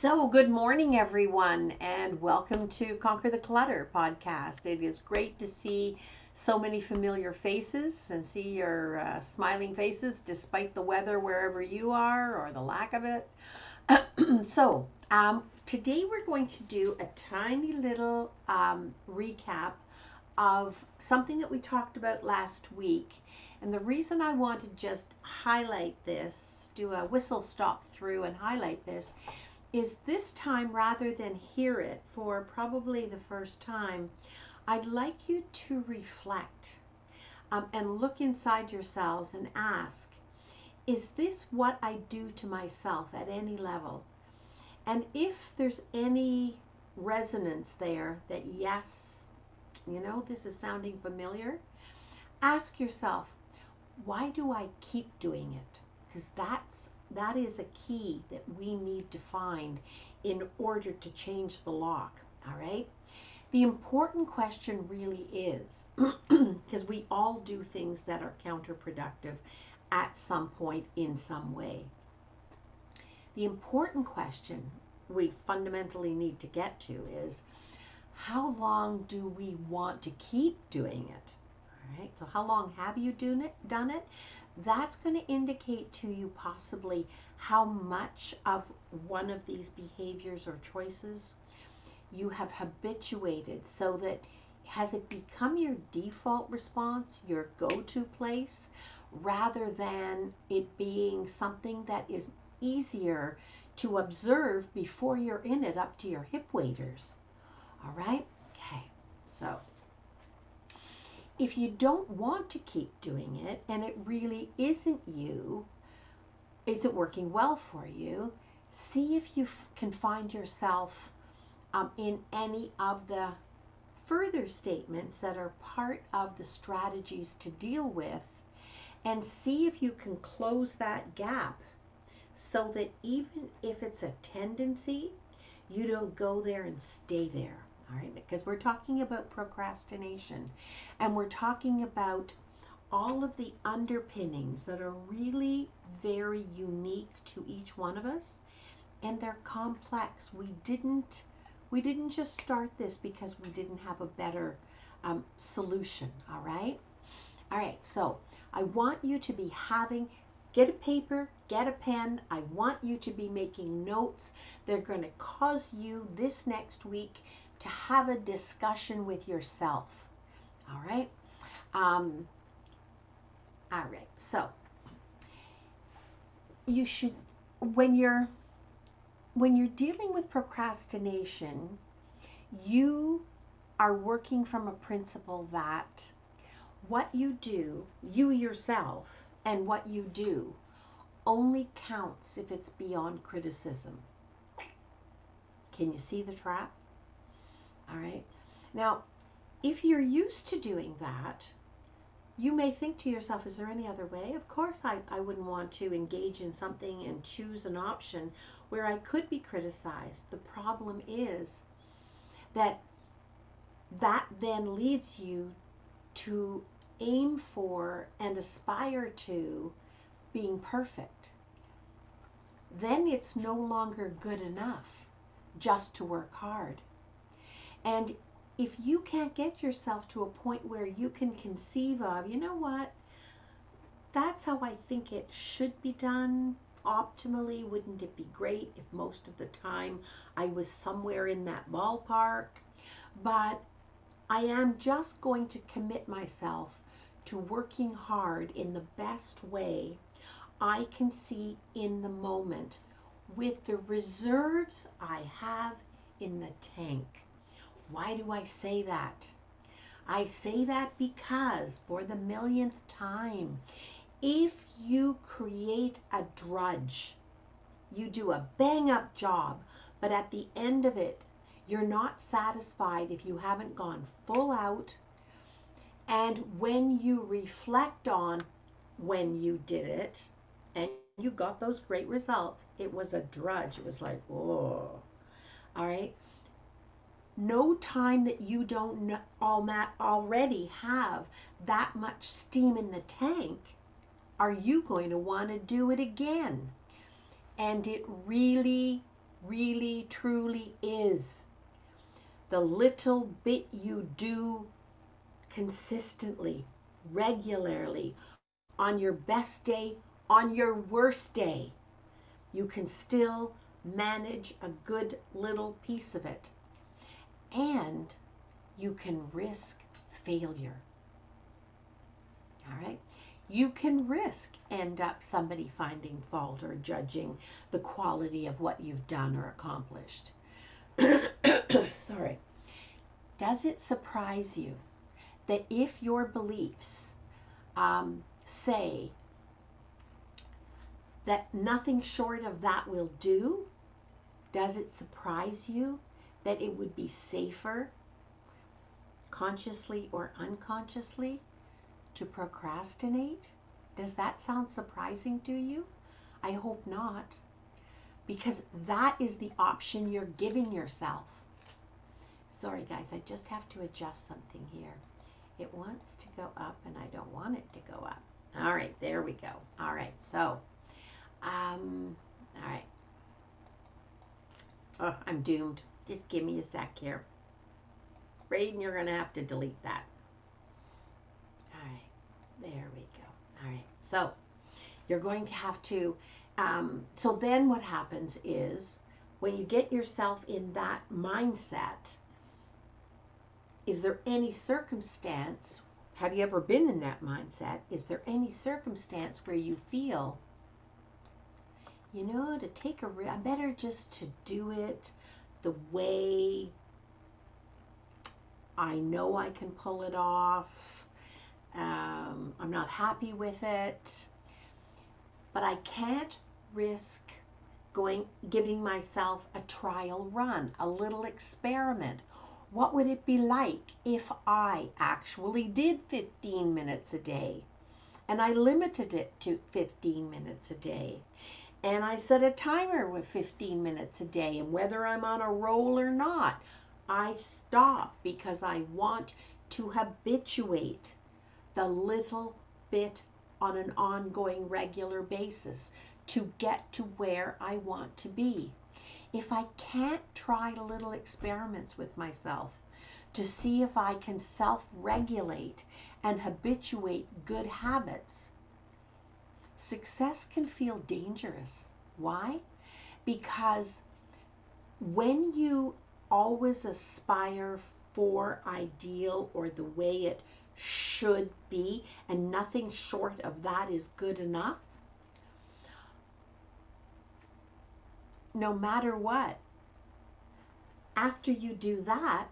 So, good morning, everyone, and welcome to Conquer the Clutter podcast. It is great to see so many familiar faces and see your smiling faces despite the weather wherever you are or the lack of it. Today we're going to do a tiny little recap of something that we talked about last week. And the reason I want to just highlight this, do a whistle stop through and highlight this, is this time, rather than hear it for probably the first time, I'd like you to reflect and look inside yourselves and ask, is this what I do to myself at any level? And if there's any resonance there that, yes, this is sounding familiar, ask yourself, why do I keep doing it? Because that is a key that we need to find in order to change the lock. All right. The important question really is, because we all do things that are counterproductive at some point in some way. The important question we fundamentally need to get to is, how long do we want to keep doing it? All right. So how long have you done it? That's going to indicate to you possibly how much of one of these behaviors or choices you have habituated, so that has it become your default response, your go-to place, rather than it being something that is easier to observe before you're in it up to your hip waders. All right? Okay. So if you don't want to keep doing it and it really isn't working well for you, see if you can find yourself in any of the further statements that are part of the strategies to deal with, and see if you can close that gap so that even if it's a tendency, you don't go there and stay there. All right, because we're talking about procrastination, and we're talking about all of the underpinnings that are really very unique to each one of us, and they're complex. We didn't just start this because we didn't have a better solution. All right. So I want you to be get a paper, get a pen. I want you to be making notes. They're going to cause you this next week to have a discussion with yourself. All right. So you should, when you're dealing with procrastination, you are working from a principle that what you do, you yourself, and what you do only counts if it's beyond criticism. Can you see the trap? All right. Now, if you're used to doing that, you may think to yourself, is there any other way? Of course, I wouldn't want to engage in something and choose an option where I could be criticized. The problem is that then leads you to aim for and aspire to being perfect. Then it's no longer good enough just to work hard. And if you can't get yourself to a point where you can conceive of, you know what, that's how I think it should be done optimally. Wouldn't it be great if most of the time I was somewhere in that ballpark? But I am just going to commit myself to working hard in the best way I can see in the moment, with the reserves I have in the tank. Why do I say that? I say that because, for the millionth time, if you create a drudge, you do a bang-up job, but at the end of it, you're not satisfied if you haven't gone full out, and when you reflect on when you did it, and you got those great results, it was a drudge. It was like, whoa. All right. No time that you don't already have that much steam in the tank are you going to want to do it again. And it really really, truly is. The little bit you do consistently, regularly, on your best day, on your worst day, you can still manage a good little piece of it. And you can risk failure. All right? You can risk end up somebody finding fault or judging the quality of what you've done or accomplished. Sorry. Does it surprise you that if your beliefs say that nothing short of that will do, does it surprise you that it would be safer, consciously or unconsciously, to procrastinate? Does that sound surprising to you? I hope not, because that is the option you're giving yourself. Sorry guys, I just have to adjust something here. It wants to go up and I don't want it to go up. All right, there we go. All right, so, all right. Oh, I'm doomed. Just give me a sec here. Braden, you're going to have to delete that. All right, there we go. All right, so you're going to have to, so then what happens is when you get yourself in that mindset, is there any circumstance, have you ever been in that mindset? Is there any circumstance where you feel, you know, to take a risk, better just to do it the way I know I can pull it off. I'm not happy with it, but I can't risk giving myself a trial run, a little experiment. What would it be like if I actually did 15 minutes a day and I limited it to 15 minutes a day and I set a timer with 15 minutes a day, and whether I'm on a roll or not, I stop because I want to habituate the little bit on an ongoing regular basis to get to where I want to be. If I can't try little experiments with myself to see if I can self-regulate and habituate good habits, success can feel dangerous. Why? Because when you always aspire for ideal or the way it should be, and nothing short of that is good enough, no matter what, after you do that,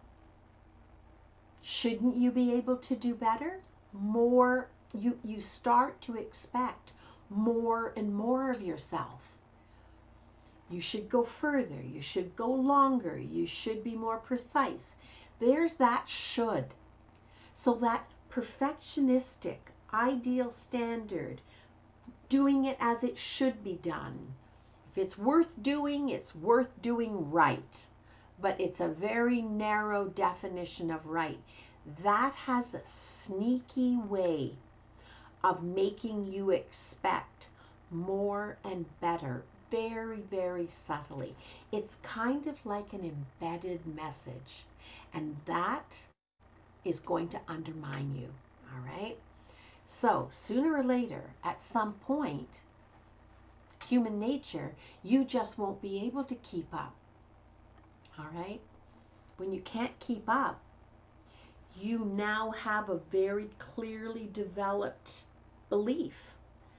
shouldn't you be able to do better? More, you start to expect more and more of yourself. You should go further, you should go longer, you should be more precise. There's that should. So that perfectionistic, ideal standard, doing it as it should be done. If it's worth doing right. But it's a very narrow definition of right. That has a sneaky way of making you expect more and better, very, very subtly. It's kind of like an embedded message, and that is going to undermine you, all right? So sooner or later, at some point, human nature, you just won't be able to keep up, all right? When you can't keep up, you now have a very clearly developed belief,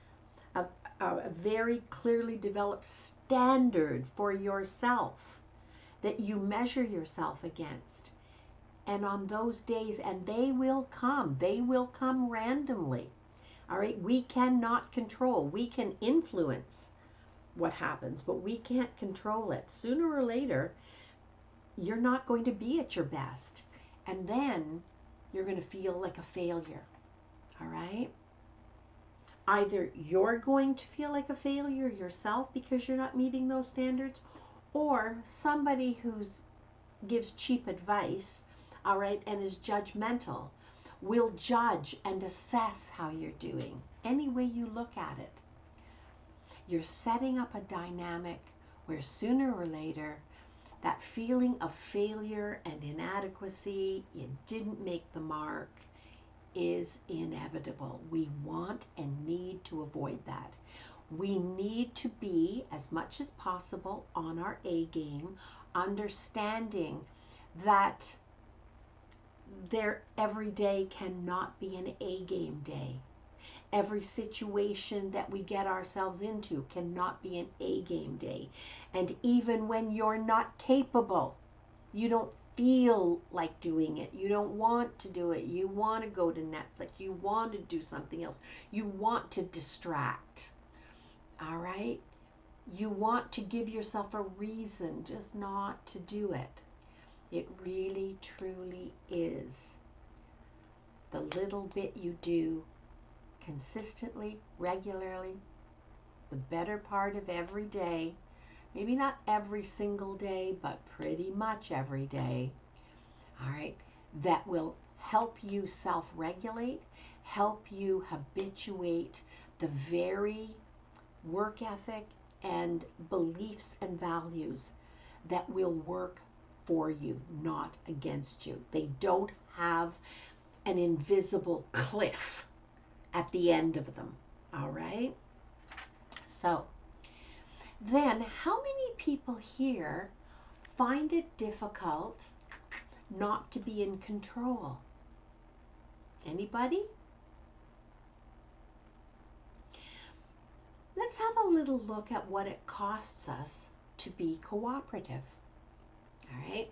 a very clearly developed standard for yourself that you measure yourself against. And on those days, and they will come randomly. All right, we cannot control. We can influence what happens, but we can't control it. Sooner or later, you're not going to be at your best. And then you're going to feel like a failure. All right? Either you're going to feel like a failure yourself because you're not meeting those standards, or somebody who gives cheap advice, all right, and is judgmental, will judge and assess how you're doing, any way you look at it. You're setting up a dynamic where sooner or later that feeling of failure and inadequacy, you didn't make the mark, is inevitable. We want and need to avoid that. We need to be, as much as possible, on our A game, understanding that every day cannot be an A game day. Every situation that we get ourselves into cannot be an A game day. And even when you're not capable, you don't feel like doing it, you don't want to do it, you want to go to Netflix, you want to do something else, you want to distract, all right? You want to give yourself a reason just not to do it. It really, truly is the little bit you do consistently, regularly, the better part of every day, maybe not every single day, but pretty much every day, all right, that will help you self-regulate, help you habituate the very work ethic and beliefs and values that will work for you, not against you. They don't have an invisible cliff at the end of them, all right? So then, how many people here find it difficult not to be in control? Anybody? Let's have a little look at what it costs us to be cooperative. All right?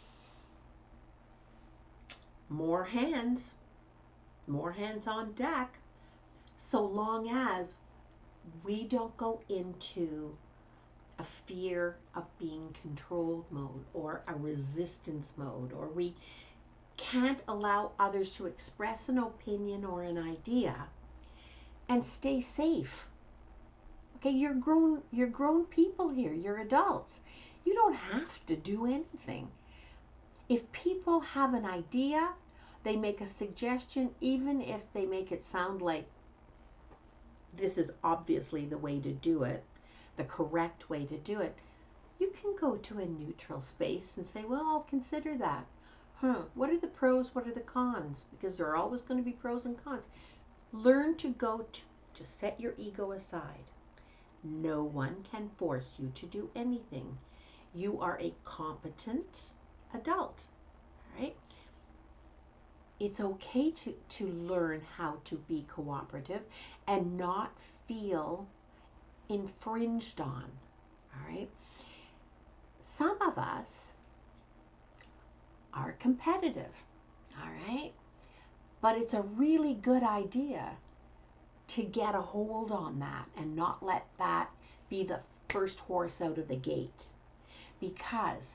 More hands on deck, so long as we don't go into a fear of being controlled mode or a resistance mode, or we can't allow others to express an opinion or an idea and stay safe. Okay, you're grown people here, you're adults. You don't have to do anything. If people have an idea, they make a suggestion, even if they make it sound like this is obviously the way to do it, the correct way to do it, you can go to a neutral space and say, well, I'll consider that. What are the pros, what are the cons? Because there are always going to be pros and cons. Learn to just set your ego aside. No one can force you to do anything. You are a competent adult, right? It's okay to learn how to be cooperative and not feel infringed on, all right? Some of us are competitive, all right? But it's a really good idea to get a hold on that and not let that be the first horse out of the gate. Because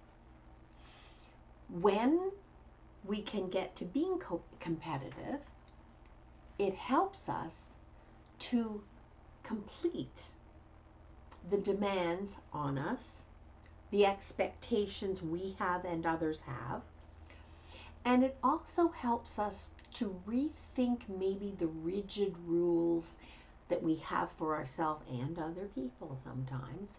when we can get to being competitive, it helps us to complete the demands on us, the expectations we have and others have, and it also helps us to rethink maybe the rigid rules that we have for ourselves and other people sometimes,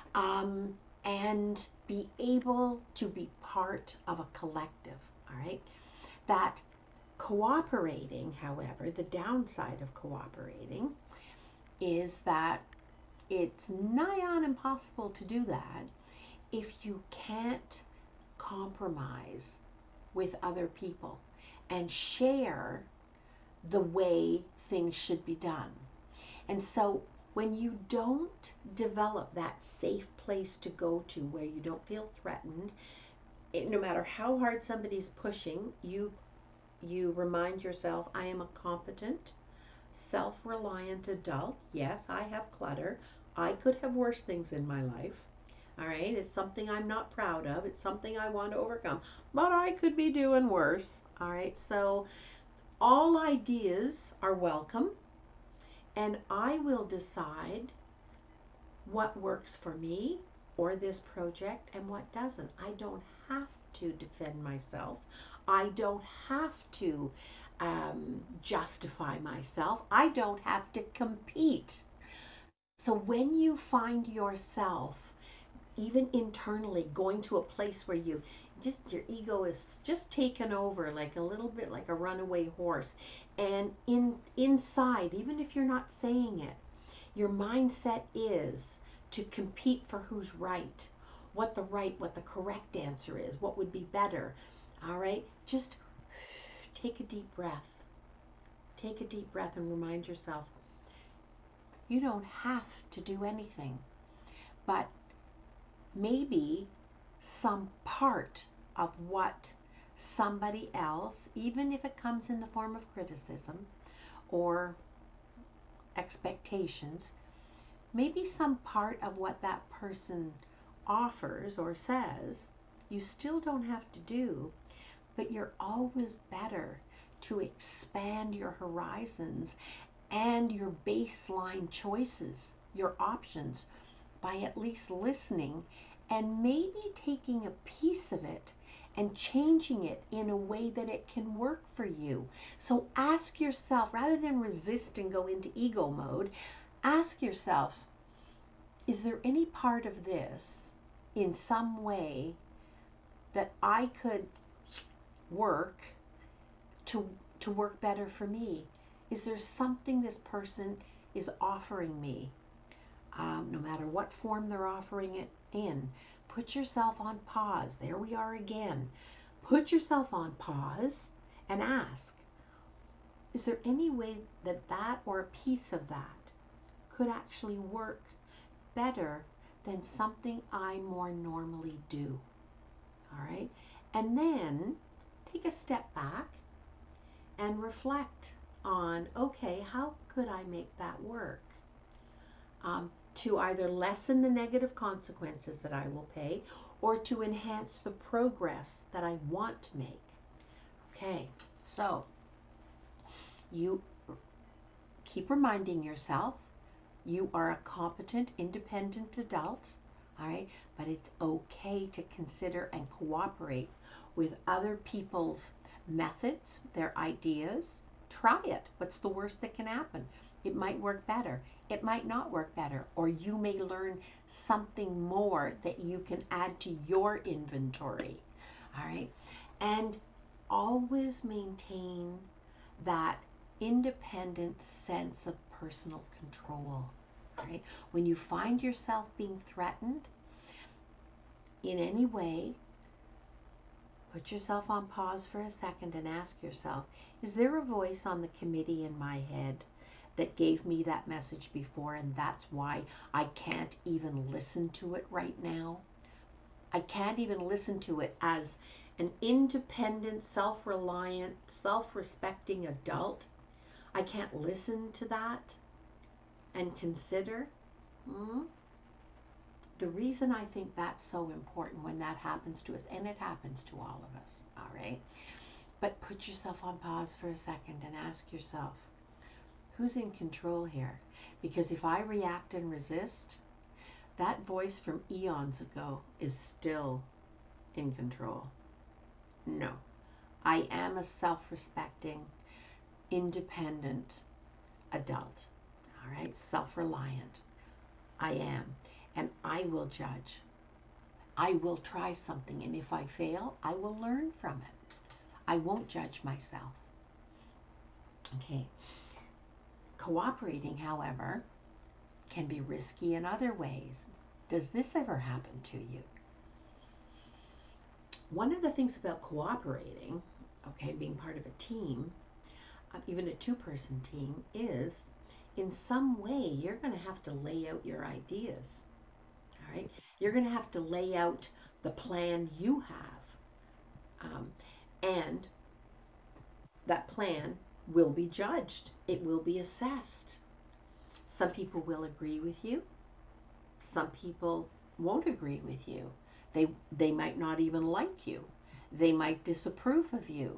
and be able to be part of a collective, all right? That cooperating, however, the downside of cooperating is that it's nigh on impossible to do that if you can't compromise with other people and share the way things should be done. And so when you don't develop that safe place to go to where you don't feel threatened, no matter how hard somebody's pushing, you remind yourself, I am a competent, self-reliant adult. Yes, I have clutter. I could have worse things in my life. All right, it's something I'm not proud of. It's something I want to overcome, but I could be doing worse. All right, so all ideas are welcome, and I will decide what works for me or this project and what doesn't. I don't have to defend myself. I don't have to justify myself. I don't have to compete. So when you find yourself even internally, going to a place where you just, your ego is just taken over, like a little bit like a runaway horse. And inside, even if you're not saying it, your mindset is to compete for who's right, what the correct answer is, what would be better. All right, just take a deep breath. Take a deep breath and remind yourself, you don't have to do anything, but maybe some part of what somebody else, even if it comes in the form of criticism or expectations, maybe some part of what that person offers or says, you still don't have to do, but you're always better to expand your horizons and your baseline choices, your options, by at least listening and maybe taking a piece of it and changing it in a way that it can work for you. So ask yourself, rather than resist and go into ego mode, ask yourself, is there any part of this in some way that I could work to work better for me? Is there something this person is offering me? No matter what form they're offering it in, put yourself on pause. There we are again. Put yourself on pause and ask, is there any way that that or a piece of that could actually work better than something I more normally do? All right. And then take a step back and reflect on, okay, how could I make that work? To either lessen the negative consequences that I will pay or to enhance the progress that I want to make. Okay, so you keep reminding yourself you are a competent, independent adult, all right? But it's okay to consider and cooperate with other people's methods, their ideas. Try it. What's the worst that can happen? It might work better. It might not work better. Or you may learn something more that you can add to your inventory. All right? And always maintain that independent sense of personal control. Right? When you find yourself being threatened in any way, put yourself on pause for a second and ask yourself, is there a voice on the committee in my head that gave me that message before, and that's why I can't even listen to it right now? I can't even listen to it as an independent, self-reliant, self-respecting adult. I can't listen to that and consider. The reason I think that's so important when that happens to us, and it happens to all of us, all right? But put yourself on pause for a second and ask yourself, who's in control here? Because if I react and resist, that voice from eons ago is still in control. No, I am a self-respecting, independent adult, all right? Self-reliant. I am. And I will judge. I will try something, and if I fail, I will learn from it. I won't judge myself. Okay. Cooperating, however, can be risky in other ways. Does this ever happen to you? One of the things about cooperating, okay, being part of a team, even a two-person team, is in some way you're going to have to lay out your ideas. All right? You're going to have to lay out the plan you have. And that plan will be judged. It will be assessed. Some people will agree with you. Some people won't agree with you. They might not even like you. They might disapprove of you.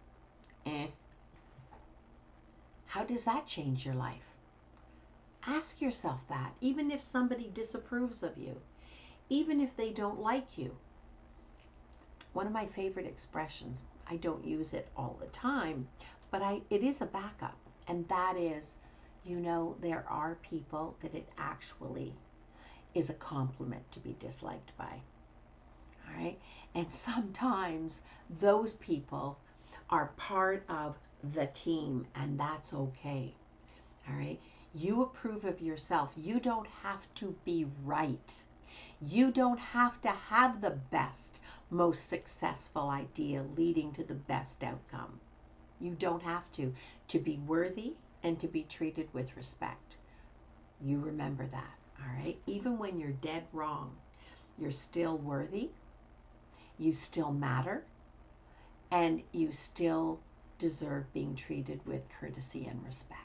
How does that change your life? Ask yourself that. Even if somebody disapproves of you, even if they don't like you. One of my favorite expressions, I don't use it all the time, but it is a backup. And that is, there are people that it actually is a compliment to be disliked by. All right. And sometimes those people are part of the team, and that's okay. All right. You approve of yourself. You don't have to be right. You don't have to have the best, most successful idea leading to the best outcome. You don't have to be worthy and to be treated with respect. You remember that, all right? Even when you're dead wrong, you're still worthy, you still matter, and you still deserve being treated with courtesy and respect.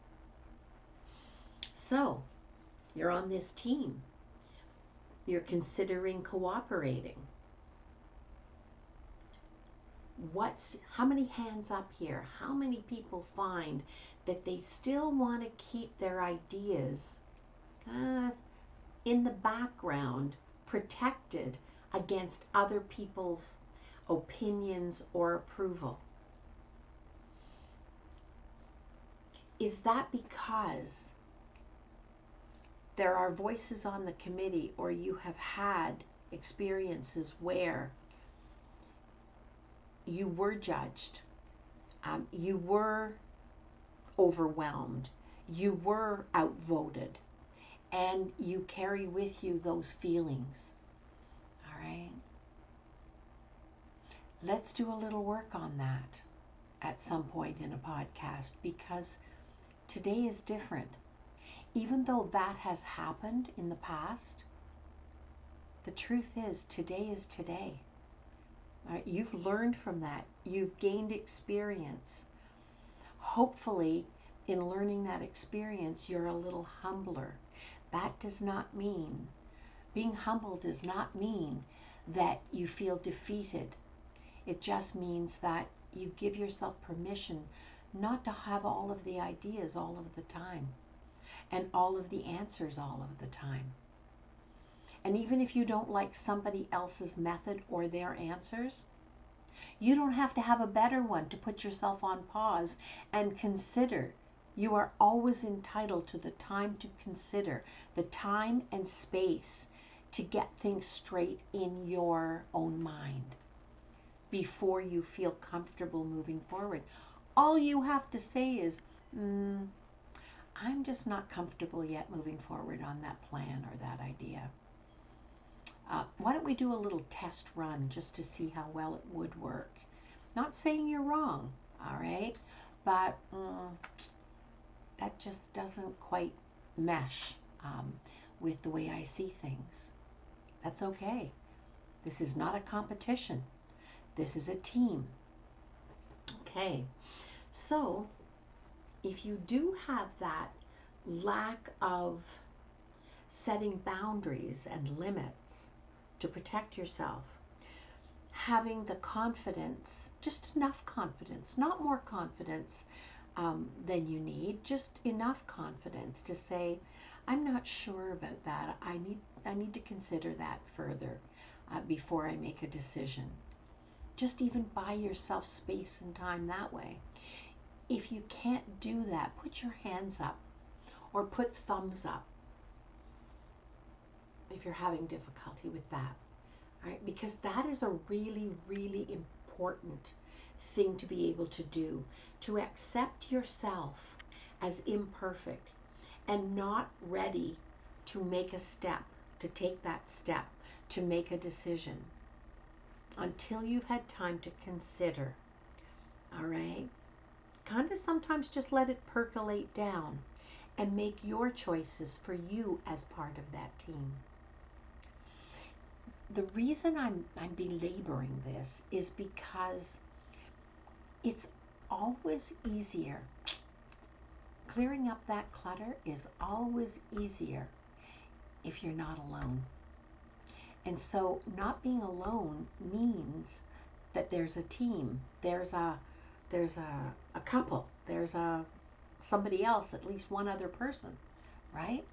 So, you're on this team. You're considering cooperating. How many hands up here? How many people find that they still want to keep their ideas in the background, protected against other people's opinions or approval? Is that because there are voices on the committee, or you have had experiences where you were judged, you were overwhelmed, you were outvoted, and you carry with you those feelings? All right. Let's do a little work on that at some point in a podcast, because today is different. Even though that has happened in the past, the truth is today is today. All right? You've learned from that. You've gained experience. Hopefully, in learning that experience, you're a little humbler. That does not mean, being humble does not mean that you feel defeated. It just means that you give yourself permission not to have all of the ideas all of the time and all of the answers all of the time. And even if you don't like somebody else's method or their answers, you don't have to have a better one to put yourself on pause and consider. You are always entitled to the time to consider, the time and space to get things straight in your own mind before you feel comfortable moving forward. All you have to say is, I'm just not comfortable yet moving forward on that plan or that idea. Why don't we do a little test run just to see how well it would work? Not saying you're wrong, all right? But that just doesn't quite mesh with the way I see things. That's okay. This is not a competition. This is a team. Okay, so if you do have that lack of setting boundaries and limits to protect yourself, having the confidence, just enough confidence, not more confidence than you need, just enough confidence to say, I'm not sure about that. I need to consider that further before I make a decision. Just even buy yourself space and time that way. If you can't do that, put your hands up or put thumbs up if you're having difficulty with that. All right? Because that is a really, really important thing to be able to do, to accept yourself as imperfect and not ready to make a step, to take that step, to make a decision until you've had time to consider. All right? Kind of sometimes just let it percolate down and make your choices for you as part of that team. The reason I'm belaboring this is because it's always easier. Clearing up that clutter is always easier if you're not alone. And so not being alone means that there's a team, there's a couple, there's somebody else, at least one other person, right?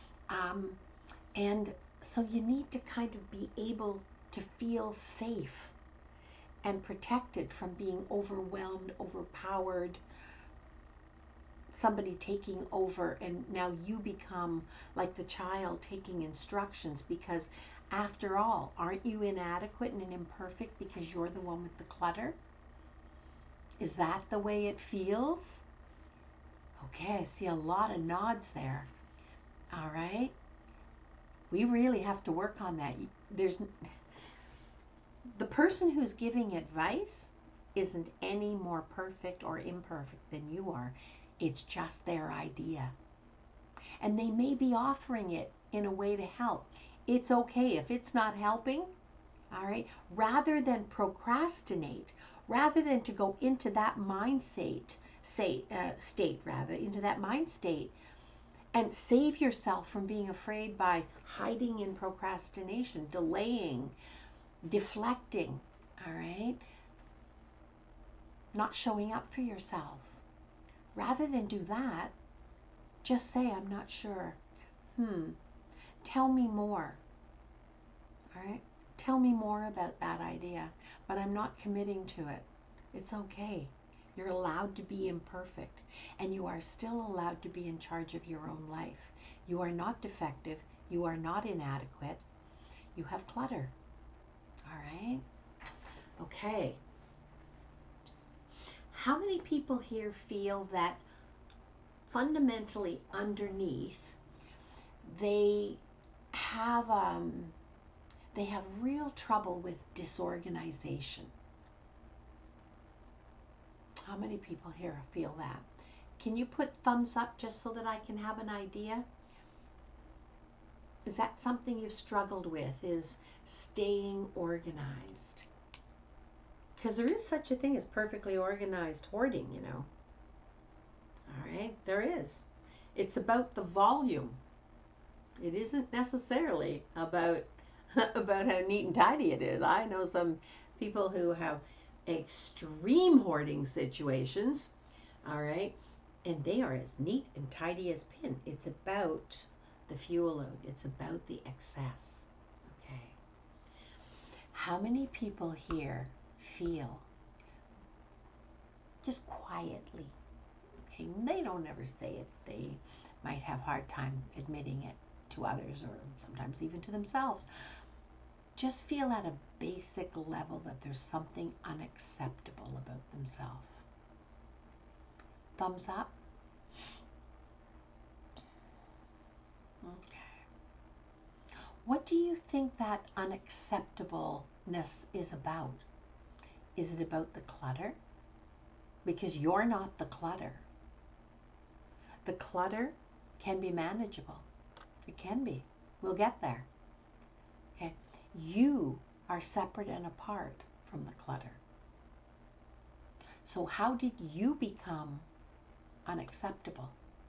And so you need to kind of be able to feel safe and protected from being overwhelmed, overpowered, somebody taking over, and now you become like the child taking instructions, because after all, aren't you inadequate and imperfect because you're the one with the clutter? Is that the way it feels? Okay, I see a lot of nods there. All right. We really have to work on that. There's the person who's giving advice isn't any more perfect or imperfect than you are. It's just their idea. And they may be offering it in a way to help. It's okay if it's not helping, all right? Rather than procrastinate, rather than to go into that mind state, into that mind state, and save yourself from being afraid by hiding in procrastination, delaying, deflecting, all right? Not showing up for yourself. Rather than do that, just say, I'm not sure. Tell me more. All right? Tell me more about that idea, but I'm not committing to it. It's okay. You're allowed to be imperfect, and you are still allowed to be in charge of your own life. You are not defective. You are not inadequate. You have clutter. All right? Okay. How many people here feel that fundamentally underneath they have real trouble with disorganization? How many people here feel that? Can you put thumbs up just so that I can have an idea? Is that something you've struggled with, is staying organized? Because there is such a thing as perfectly organized hoarding, you know. All right, there is. It's about the volume. It isn't necessarily about how neat and tidy it is. I know some people who have extreme hoarding situations, all right, and they are as neat and tidy as pin. It's about the fuel load. It's about the excess. Okay. How many people here feel just quietly, okay, they don't ever say it, they might have a hard time admitting it to others or sometimes even to themselves, just feel at a basic level that there's something unacceptable about themselves? Thumbs up. Okay. What do you think that unacceptableness is about? Is it about the clutter? Because you're not the clutter. The clutter can be manageable. It can be. We'll get there. Okay. You are separate and apart from the clutter. So how did you become unacceptable?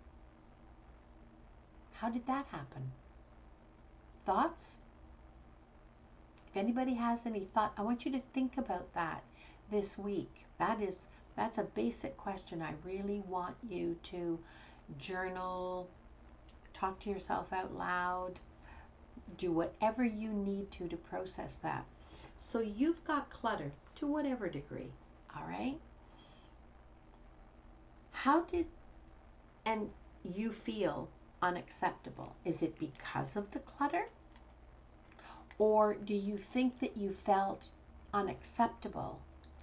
How did that happen? Thoughts? If anybody has any thought, I want you to think about that this week. That's a basic question. I really want you to journal, talk to yourself out loud, do whatever you need to process that. So you've got clutter to whatever degree, all right? How did and you feel unacceptable? Is it because of the clutter? Or do you think that you felt unacceptable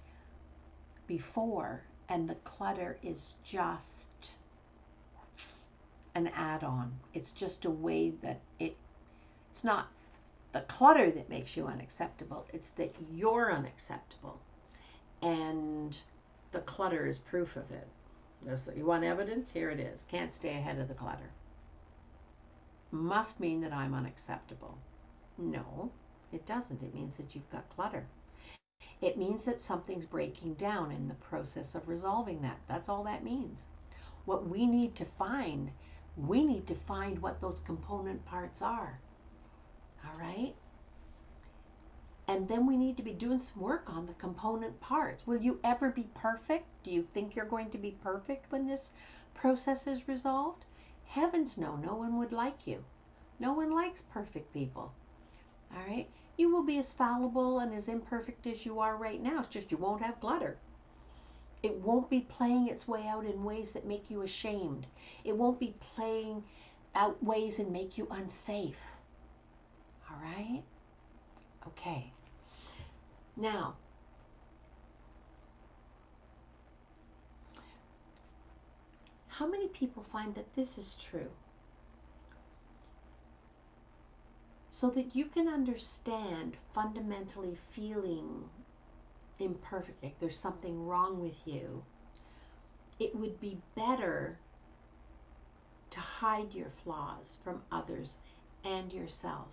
before and the clutter is just an add-on? It's just a way that it's not the clutter that makes you unacceptable, it's that you're unacceptable. And the clutter is proof of it. So you want evidence? Here it is. Can't stay ahead of the clutter. Must mean that I'm unacceptable. No, it doesn't. It means that you've got clutter. It means that something's breaking down in the process of resolving that. That's all that means. What we need to find what those component parts are. All right? And then we need to be doing some work on the component parts. Will you ever be perfect? Do you think you're going to be perfect when this process is resolved? Heavens no, no one would like you. No one likes perfect people. All right? You will be as fallible and as imperfect as you are right now. It's just you won't have clutter. It won't be playing its way out in ways that make you ashamed. It won't be playing out ways and make you unsafe. All right? Okay. Now, how many people find that this is true? So that you can understand fundamentally feeling imperfect, like there's something wrong with you, it would be better to hide your flaws from others and yourself.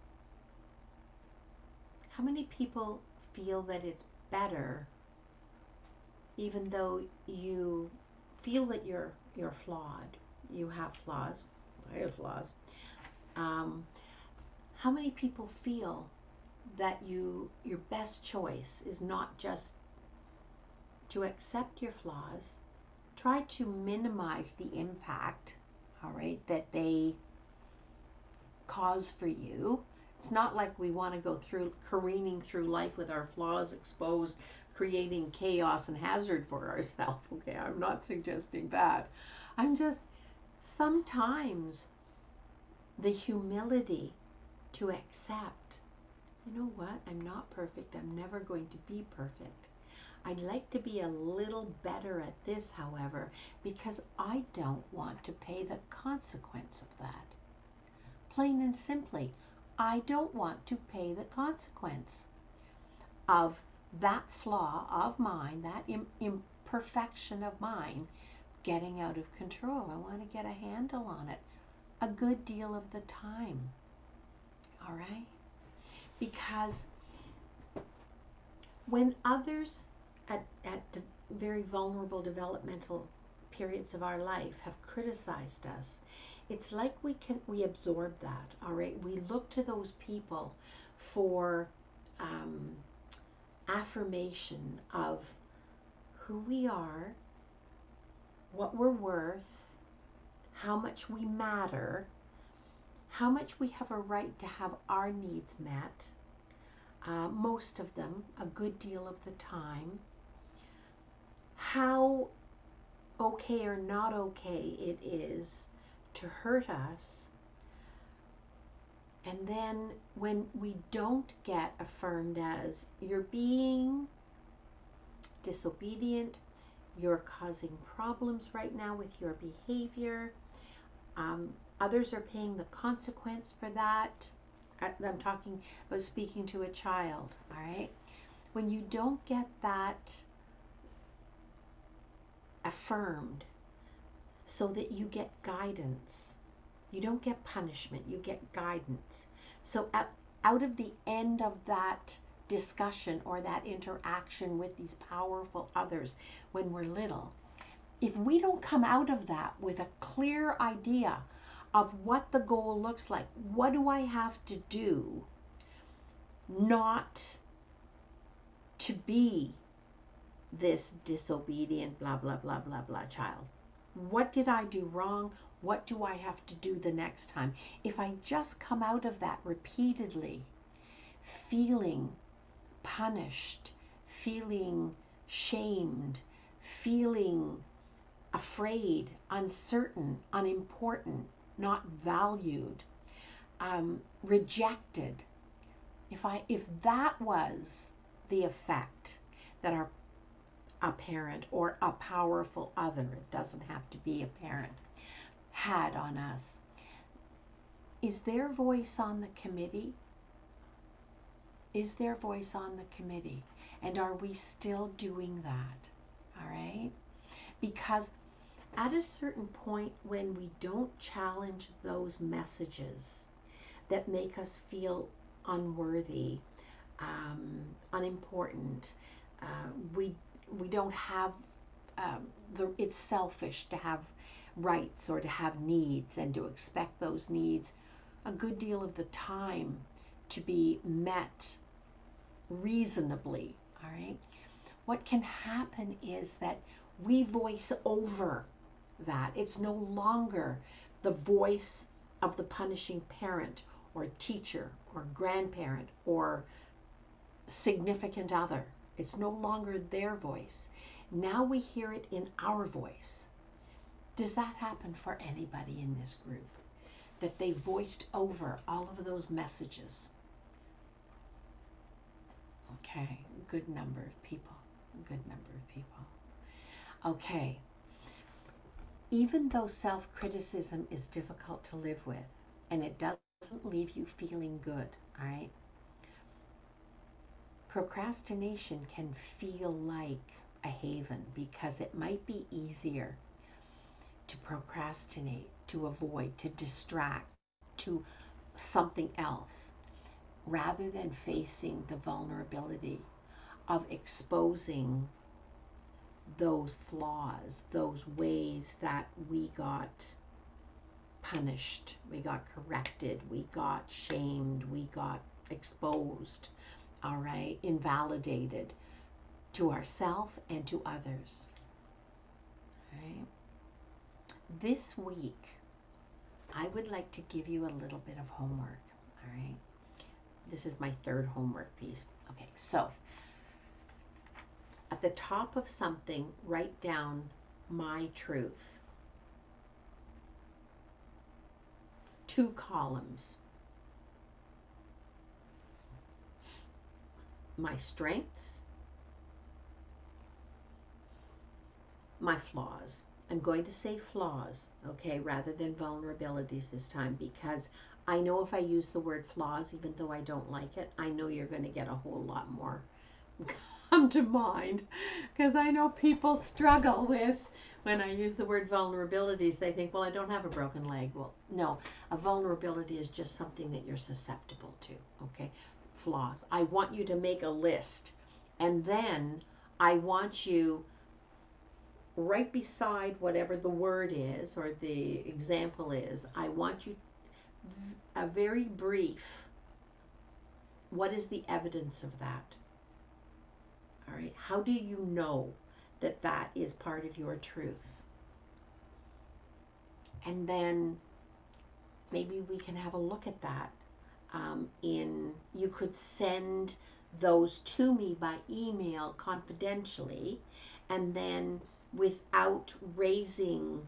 How many people feel that it's better, even though you feel that you're flawed, you have flaws, I have flaws, how many people feel that your best choice is not just to accept your flaws, try to minimize the impact, all right, that they cause for you. It's not like we want to go through careening through life with our flaws exposed, creating chaos and hazard for ourselves. Okay, I'm not suggesting that. I'm just sometimes the humility to accept, you know what, I'm not perfect, I'm never going to be perfect. I'd like to be a little better at this, however, because I don't want to pay the consequence of that. Plain and simply, I don't want to pay the consequence of that flaw of mine, that imperfection of mine getting out of control. I want to get a handle on it a good deal of the time. All right? Because when others at very vulnerable developmental periods of our life have criticized us, it's like we absorb that. All right, we look to those people for affirmation of who we are, what we're worth, how much we matter, how much we have a right to have our needs met, most of them, a good deal of the time, how okay or not okay it is to hurt us. And then when we don't get affirmed as you're being disobedient, you're causing problems right now with your behavior, others are paying the consequence for that. I'm talking about speaking to a child, all right? When you don't get that affirmed so that you get guidance, you don't get punishment, you get guidance. So out of the end of that discussion or that interaction with these powerful others when we're little, if we don't come out of that with a clear idea of what the goal looks like, what do I have to do not to be this disobedient blah blah blah blah blah child? What did I do wrong? What do I have to do the next time? If I just come out of that repeatedly, feeling punished, feeling shamed, feeling afraid, uncertain, unimportant, not valued, rejected, if that was the effect that a parent or a powerful other, it doesn't have to be a parent, had on us, is their voice on the committee? Is their voice on the committee? And are we still doing that? All right? Because at a certain point when we don't challenge those messages that make us feel unworthy, unimportant, we don't have, it's selfish to have rights or to have needs and to expect those needs a good deal of the time to be met reasonably, all right? What can happen is that we voice over that. It's no longer the voice of the punishing parent or teacher or grandparent or significant other. It's no longer their voice. Now we hear it in our voice. Does that happen for anybody in this group? That they voiced over all of those messages? Okay, good number of people. Good number of people. Okay. Even though self-criticism is difficult to live with, and it doesn't leave you feeling good, all right? Procrastination can feel like a haven because it might be easier to procrastinate, to avoid, to distract, to something else, rather than facing the vulnerability of exposing those flaws, those ways that we got punished, we got corrected, we got shamed, we got exposed, all right, invalidated to ourselves and to others. Right? This week, I would like to give you a little bit of homework, all right? This is my third homework piece. Okay, so at the top of something, write down my truth. 2 columns. My strengths, my flaws. I'm going to say flaws, okay, rather than vulnerabilities this time, because I know if I use the word flaws, even though I don't like it, I know you're going to get a whole lot more come to mind, because I know people struggle with, when I use the word vulnerabilities, they think, well, I don't have a broken leg. Well, no, a vulnerability is just something that you're susceptible to, okay? Flaws. I want you to make a list, and then I want you, right beside whatever the word is or the example is, I want you a very brief, what is the evidence of that? All right, how do you know that that is part of your truth? And then maybe we can have a look at that. You could send those to me by email confidentially, and then without raising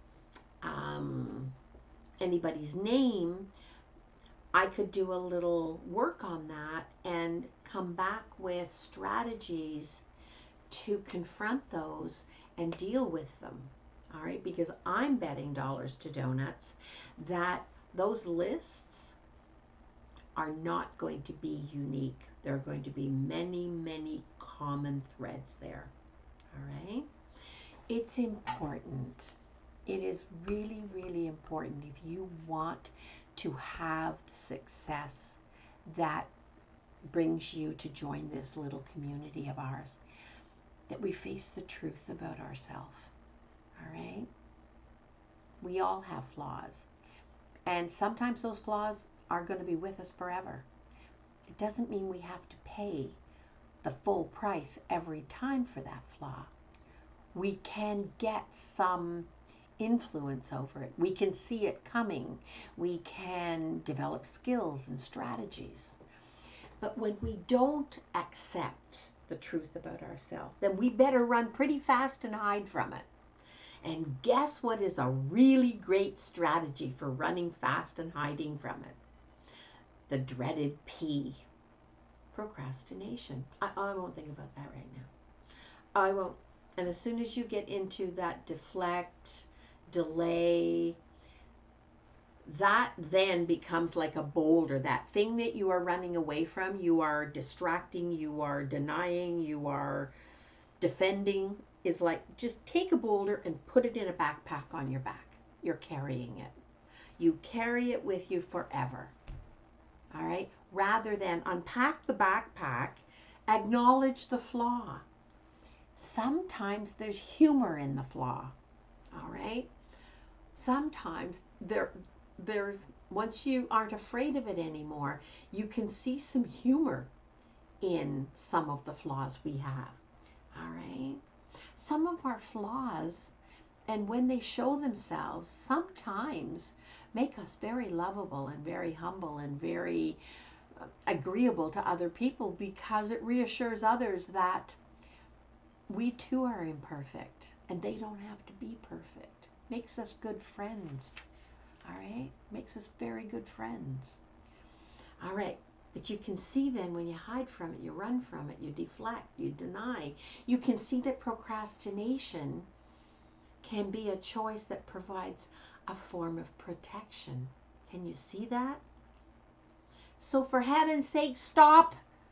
anybody's name, I could do a little work on that and come back with strategies to confront those and deal with them. All right, because I'm betting dollars to donuts that those lists are not going to be unique. There are going to be many, many common threads there. All right, it's important. It is really, really important if you want to have the success that brings you to join this little community of ours, that we face the truth about ourselves. All right? We all have flaws. And sometimes those flaws are going to be with us forever. It doesn't mean we have to pay the full price every time for that flaw. We can get some influence over it. We can see it coming. We can develop skills and strategies. But when we don't accept the truth about ourselves, then we better run pretty fast and hide from it. And guess what is a really great strategy for running fast and hiding from it? The dreaded P, procrastination. I won't think about that right now. I won't. And as soon as you get into that deflect, delay, that then becomes like a boulder. That thing that you are running away from, you are distracting, you are denying, you are defending, is like, just take a boulder and put it in a backpack on your back. You're carrying it. You carry it with you forever. All right? Rather than unpack the backpack, acknowledge the flaw. Sometimes there's humor in the flaw. All right? Sometimes there's, once you aren't afraid of it anymore, you can see some humor in some of the flaws we have. All right? Some of our flaws, and when they show themselves, sometimes make us very lovable and very humble and very agreeable to other people, because it reassures others that we too are imperfect, and they don't have to be perfect. Makes us good friends. All right? Makes us very good friends. All right. But you can see then when you hide from it, you run from it, you deflect, you deny. You can see that procrastination can be a choice that provides a form of protection. Can you see that? So for heaven's sake, stop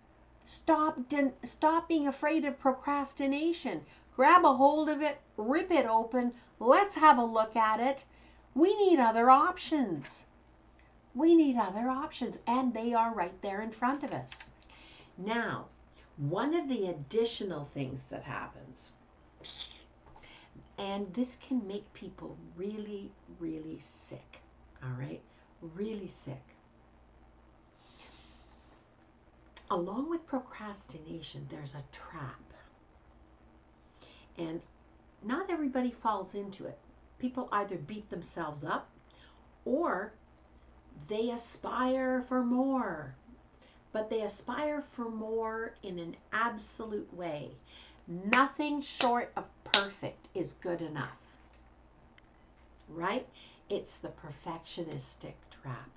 being afraid of procrastination. Grab a hold of it, rip it open, let's have a look at it. We need other options. We need other options, and they are right there in front of us. Now, one of the additional things that happens, and this can make people really, really sick, all right? Really sick. Along with procrastination, there's a trap. And not everybody falls into it. People either beat themselves up or they aspire for more. But they aspire for more in an absolute way. Nothing short of perfect is good enough. Right? It's the perfectionistic trap.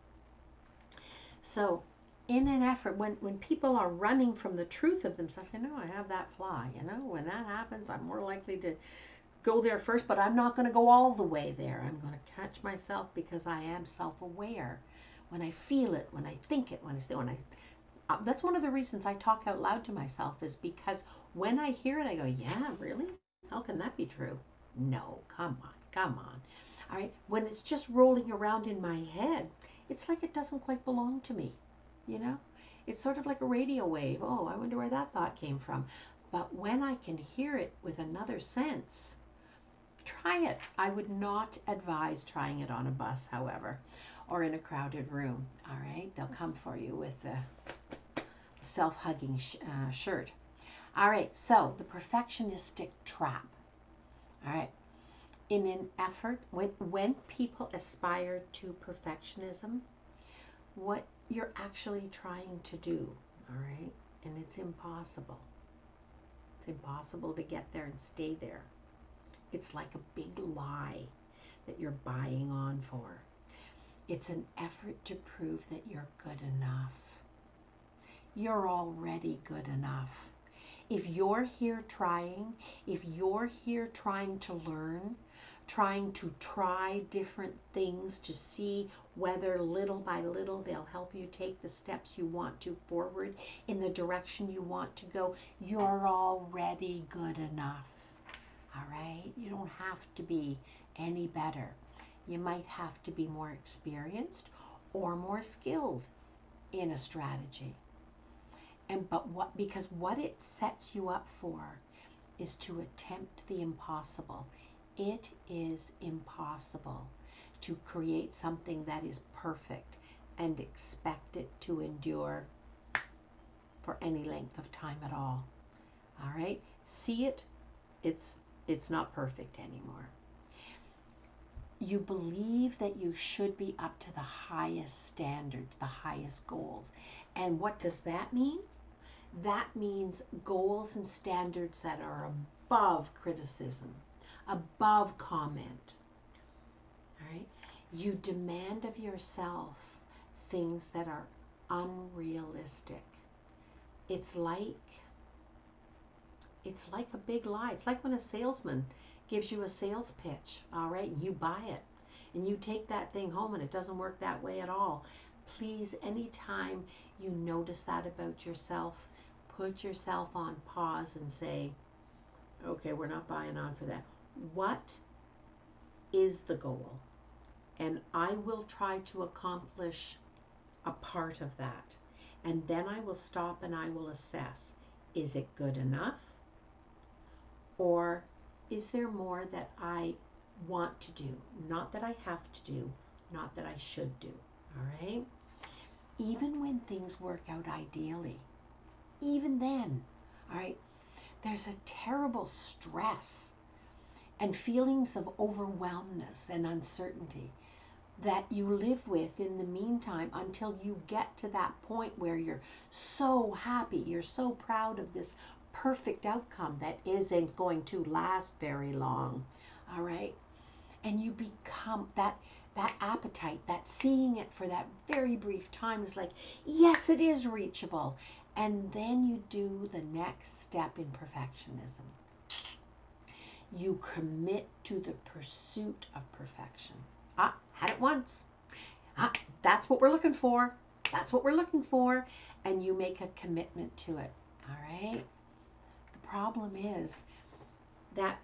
So, in an effort, when people are running from the truth of themselves, I have that flaw, when that happens, I'm more likely to go there first, but I'm not going to go all the way there. I'm going to catch myself because I am self-aware. When I feel it, when I think it, that's one of the reasons I talk out loud to myself, is because when I hear it, I go, yeah, really? How can that be true? No, come on. All right, when it's just rolling around in my head, it's like it doesn't quite belong to me. It's sort of like a radio wave. Oh, I wonder where that thought came from. But when I can hear it with another sense, try it. I would not advise trying it on a bus, however, or in a crowded room. All right, they'll come for you with the self-hugging shirt. All right, so the perfectionistic trap. All right, in an effort, when people aspire to perfectionism, what you're actually trying to do, all right? And it's impossible. It's impossible to get there and stay there. It's like a big lie that you're buying on for. It's an effort to prove that you're good enough. You're already good enough. If you're here trying to learn, trying to try different things to see whether little by little they'll help you take the steps you want to forward in the direction you want to go, you're already good enough. All right? You don't have to be any better. You might have to be more experienced or more skilled in a strategy. Because what it sets you up for is to attempt the impossible. It is impossible to create something that is perfect and expect it to endure for any length of time at all. All right? See it, it's not perfect anymore. You believe that you should be up to the highest standards, the highest goals. And what does that mean? That means goals and standards that are above criticism, above comment. All right? You demand of yourself things that are unrealistic. It's like a big lie. It's like when a salesman gives you a sales pitch, all right, and you buy it, and you take that thing home and it doesn't work that way at all. Please, anytime you notice that about yourself, put yourself on pause and say, okay, we're not buying on for that. What is the goal? And I will try to accomplish a part of that. And then I will stop and I will assess, is it good enough? Or is there more that I want to do? Not that I have to do, not that I should do. All right? Even when things work out ideally, even then, all right, there's a terrible stress and feelings of overwhelmness and uncertainty that you live with in the meantime until you get to that point where you're so happy, you're so proud of this perfect outcome that isn't going to last very long. All right. And you become that appetite, that seeing it for that very brief time is like, yes, it is reachable. And then you do the next step in perfectionism. You commit to the pursuit of perfection. Had it once. That's what we're looking for. That's what we're looking for. And you make a commitment to it. All right? The problem is that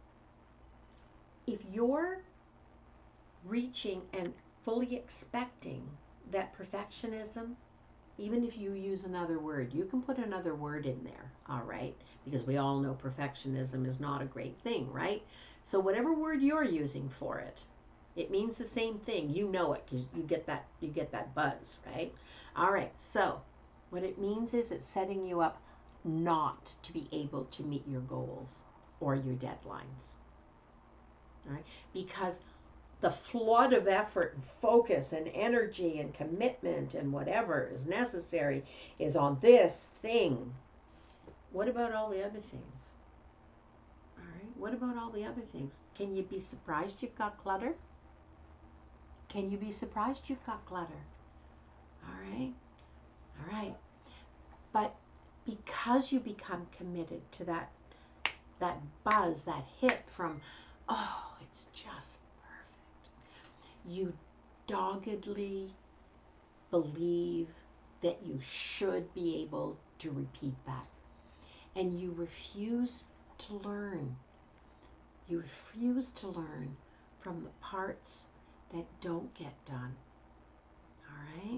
if you're reaching and fully expecting that perfectionism, even if you use another word, you can put another word in there, all right? Because we all know perfectionism is not a great thing, right? So whatever word you're using for it, it means the same thing. You know it because you get that buzz, right? All right. So what it means is it's setting you up not to be able to meet your goals or your deadlines. All right? Because the flood of effort and focus and energy and commitment and whatever is necessary is on this thing. What about all the other things? All right. What about all the other things? Can you be surprised you've got clutter? Can you be surprised you've got clutter? All right. All right. But because you become committed to that buzz, that hit from, oh, it's just perfect. You doggedly believe that you should be able to repeat that. And you refuse to learn. You refuse to learn from the parts that don't get done. All right?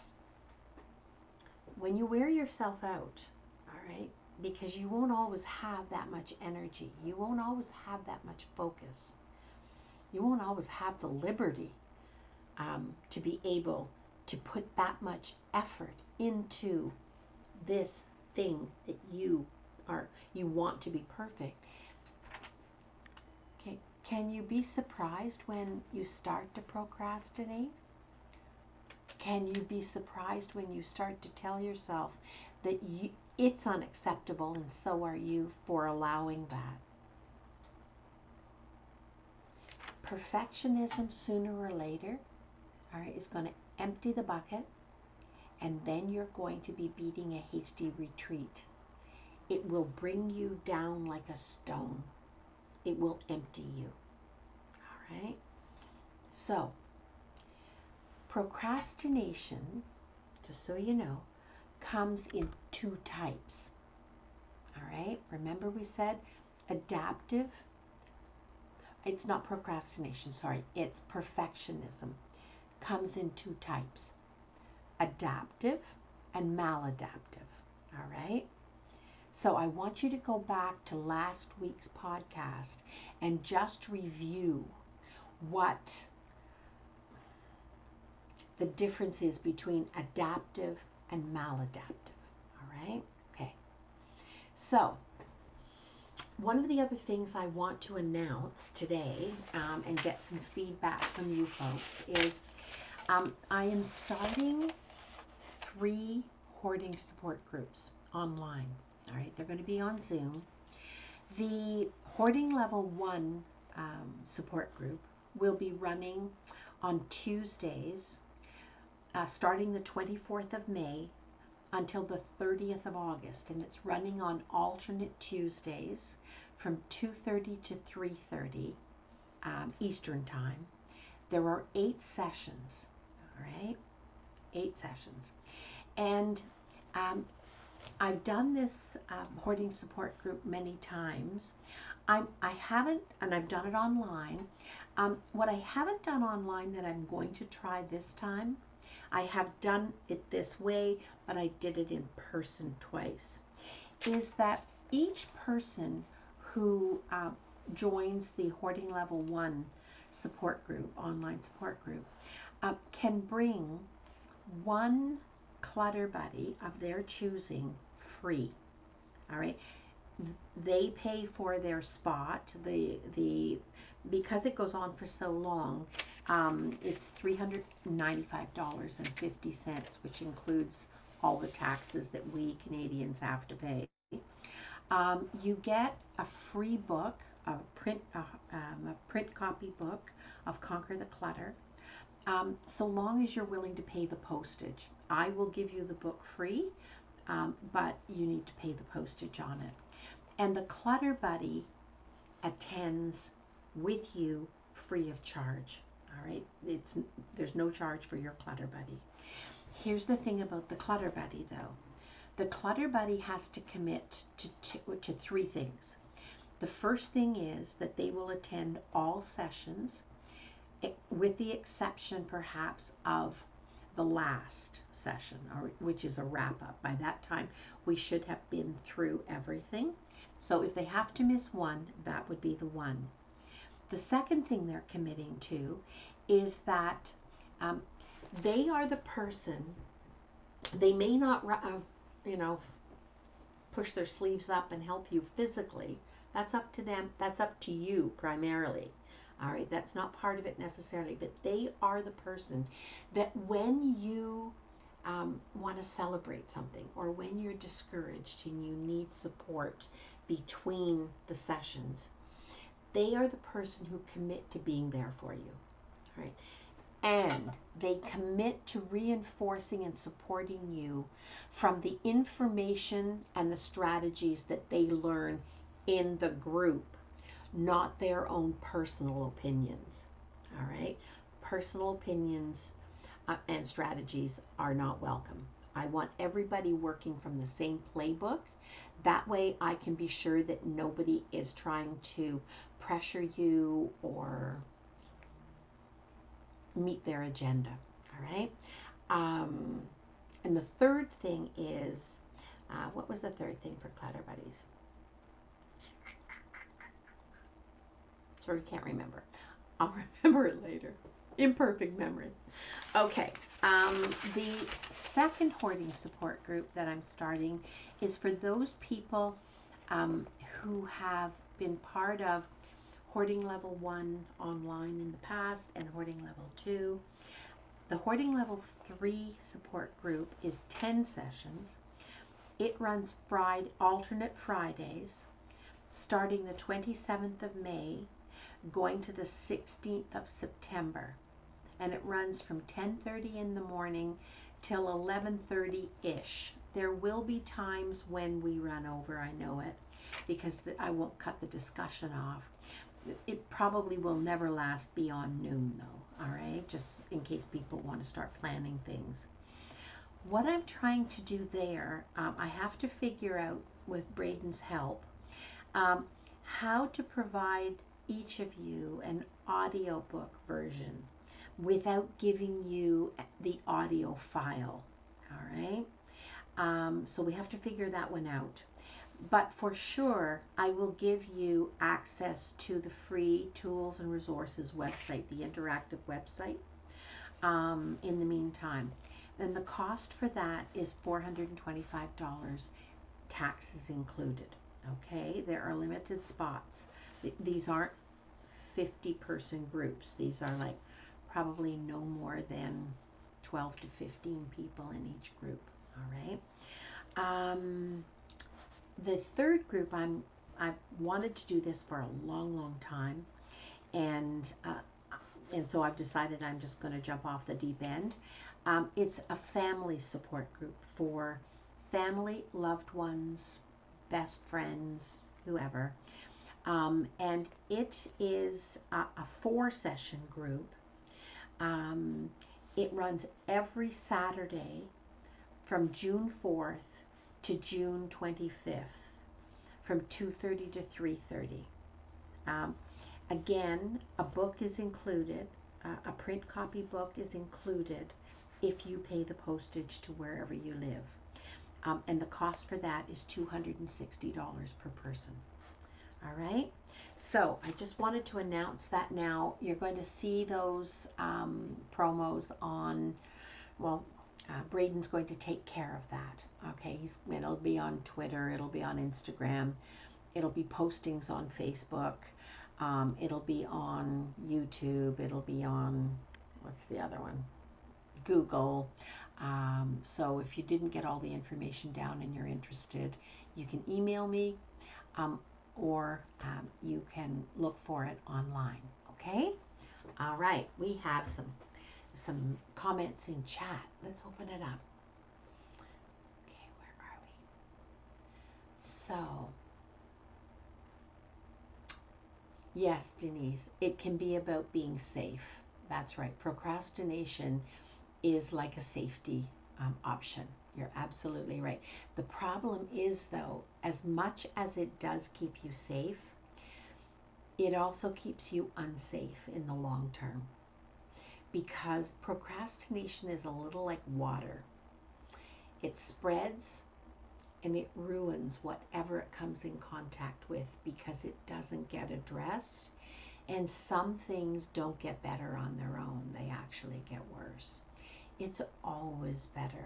When you wear yourself out, all right, because you won't always have that much energy. You won't always have that much focus. You won't always have the liberty to be able to put that much effort into this thing that you want to be perfect. Okay, can you be surprised when you start to procrastinate? Can you be surprised when you start to tell yourself that it's unacceptable and so are you for allowing that? Perfectionism, sooner or later, all right, is going to empty the bucket, and then you're going to be beating a hasty retreat. It will bring you down like a stone. It will empty you. All right? So, procrastination, just so you know, comes in two types. All right? Remember we said adaptive. It's not procrastination, sorry. It's perfectionism. Comes in two types. Adaptive and maladaptive. All right? So I want you to go back to last week's podcast and just review what the difference is between adaptive and maladaptive. All right? Okay. So one of the other things I want to announce today and get some feedback from you folks is I am starting 3 hoarding support groups online. All right, they're going to be on Zoom. The Hoarding Level 1 support group will be running on Tuesdays, starting the 24th of May until the 30th of August. And it's running on alternate Tuesdays from 2:30 to 3:30 Eastern Time. There are 8 sessions, all right? 8 sessions. And I've done this hoarding support group many times. I haven't, and I've done it online. What I haven't done online that I'm going to try this time, I have done it this way, but I did it in person twice, is that each person who joins the Hoarding Level 1 support group, online support group, can bring one clutter buddy of their choosing free. All right, they pay for their spot. Because it goes on for so long, it's $395.50, which includes all the taxes that we Canadians have to pay. You get a free book, a print copy book of Conquer the Clutter, so long as you're willing to pay the postage. I will give you the book free, but you need to pay the postage on it. And the Clutter Buddy attends with you free of charge. All right, there's no charge for your Clutter Buddy. Here's the thing about the Clutter Buddy, though. The Clutter Buddy has to commit to three things. The first thing is that they will attend all sessions, with the exception perhaps of the last session, which is a wrap-up. By that time, we should have been through everything. So if they have to miss one, that would be the one. The second thing they're committing to is that they are the person. They may not, push their sleeves up and help you physically. That's up to them. That's up to you primarily. All right, that's not part of it necessarily, but they are the person that when you want to celebrate something, or when you're discouraged and you need support between the sessions, they are the person who commit to being there for you. All right. And they commit to reinforcing and supporting you from the information and the strategies that they learn in the group, not their own personal opinions. All right? Personal opinions and strategies are not welcome. I want everybody working from the same playbook. That way I can be sure that nobody is trying to pressure you or meet their agenda. All right? And the third thing is, what was the third thing for Clutter Buddies? Sorry, can't remember. I'll remember it later. Imperfect memory. Okay. The second hoarding support group that I'm starting is for those people who have been part of Hoarding Level 1 online in the past and Hoarding Level 2. The Hoarding Level 3 support group is 10 sessions. It runs alternate Fridays, starting the 27th of May, going to the 16th of September. And it runs from 10:30 in the morning till 11:30-ish. There will be times when we run over, I know it, because I won't cut the discussion off. It probably will never last beyond noon, though, all right? Just in case people want to start planning things. What I'm trying to do there, I have to figure out, with Braden's help, how to provide each of you an audiobook version without giving you the audio file, all right? So we have to figure that one out. But for sure, I will give you access to the free Tools and Resources website, the interactive website, in the meantime. And the cost for that is $425, taxes included. Okay, there are limited spots. These aren't 50-person groups. These are like probably no more than 12 to 15 people in each group. All right. The third group, I've wanted to do this for a long time, and so I've decided I'm just going to jump off the deep end. It's a family support group for family, loved ones, best friends, whoever. And it is a 4-session group. It runs every Saturday from June 4th to June 25th from 2:30 to 3:30. Again, a book is included. A print copy book is included if you pay the postage to wherever you live. And the cost for that is $260 per person. All right, so I just wanted to announce that now. You're going to see those promos on, well, Braden's going to take care of that. Okay, it'll be on Twitter, it'll be on Instagram, it'll be postings on Facebook, it'll be on YouTube, it'll be on, what's the other one? Google. So if you didn't get all the information down and you're interested, you can email me, or you can look for it online. Okay? All right. We have some comments in chat. Let's open it up. Okay, where are we? So, yes, Denise, it can be about being safe. That's right. Procrastination is like a safety option. You're absolutely right. The problem is, though, as much as it does keep you safe, it also keeps you unsafe in the long term, because procrastination is a little like water. It spreads and it ruins whatever it comes in contact with because it doesn't get addressed. And some things don't get better on their own, they actually get worse. It's always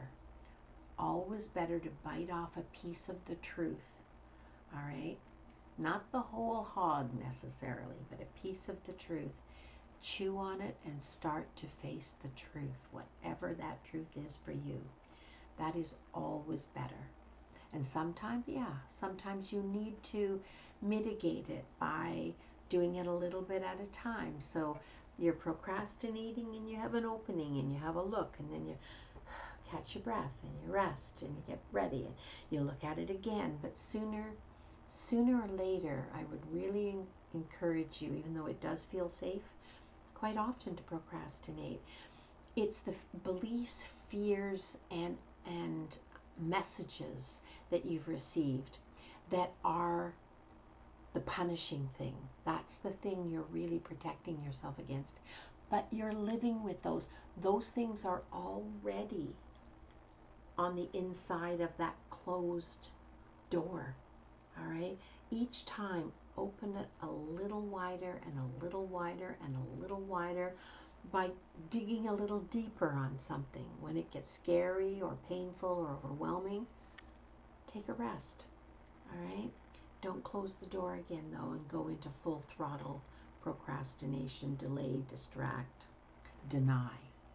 better to bite off a piece of the truth, all right? Not the whole hog necessarily, but a piece of the truth. Chew on it and start to face the truth, whatever that truth is for you. That is always better. And sometimes you need to mitigate it by doing it a little bit at a time. So you're procrastinating and you have an opening and you have a look, and then you catch your breath and you rest and you get ready and you look at it again. But sooner or later, I would really encourage you, even though it does feel safe quite often to procrastinate, it's the beliefs, fears, and messages that you've received that are the punishing thing. That's the thing you're really protecting yourself against. But you're living with those. Those things are already on the inside of that closed door. All right? Each time, open it a little wider and a little wider and a little wider by digging a little deeper on something. When it gets scary or painful or overwhelming, take a rest. All right? Don't close the door again, though, and go into full throttle procrastination, delay, distract, deny.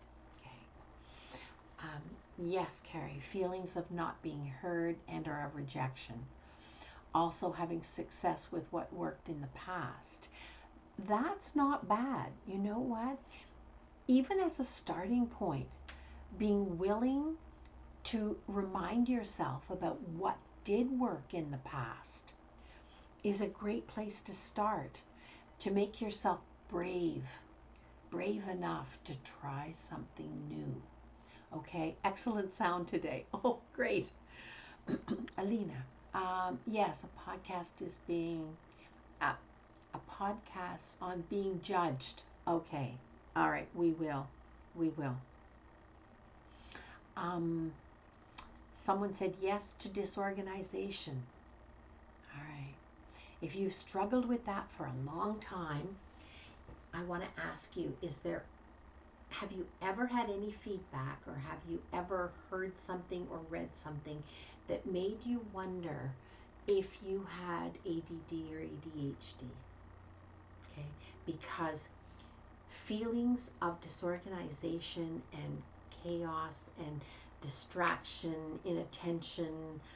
Okay. Yes, Carrie, feelings of not being heard and or of rejection. Also having success with what worked in the past. That's not bad. You know what? Even as a starting point, being willing to remind yourself about what did work in the past is a great place to start, to make yourself brave enough to try something new. Okay, excellent sound today. Oh, great. Alina, yes, a podcast is being, a podcast on being judged. Okay, all right, we will. Someone said yes to disorganization. All right. If you've struggled with that for a long time, I want to ask you, have you ever had any feedback, or have you ever heard something or read something that made you wonder if you had ADD or ADHD? Okay, because feelings of disorganization and chaos and distraction, inattention,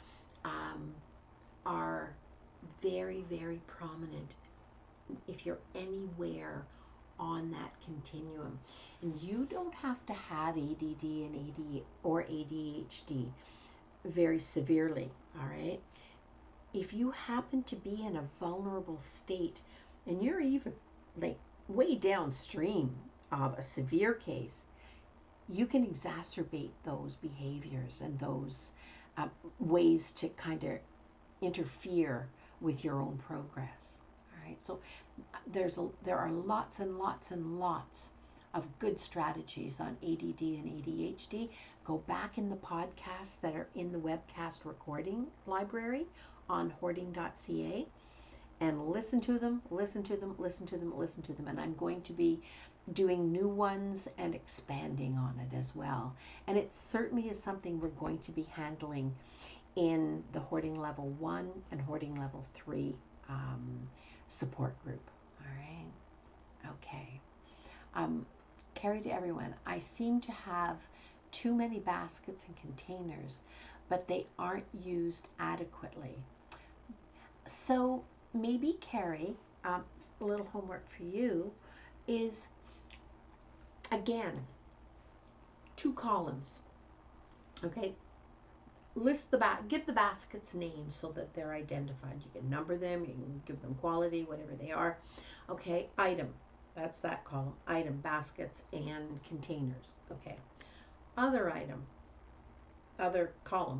are very, very prominent if you're anywhere on that continuum. And you don't have to have ADD and or ADHD very severely, all right? If you happen to be in a vulnerable state and you're even like way downstream of a severe case, you can exacerbate those behaviors and those ways to kind of interfere with your own progress. All right, so there are lots and lots and lots of good strategies on ADD and ADHD. Go back in the podcasts that are in the webcast recording library on hoarding.ca and listen to them. And I'm going to be doing new ones and expanding on it as well. And it certainly is something we're going to be handling in the Hoarding Level 1 and Hoarding Level 3 support group. All right. Okay. Carrie, to everyone, I seem to have too many baskets and containers, but they aren't used adequately. So maybe, Carrie, a little homework for you is, again, 2 columns. Okay, give the baskets names so that they're identified. You can number them, you can give them quality, whatever they are. Okay, item, that's that column. Item, baskets and containers. Okay, other item, other column.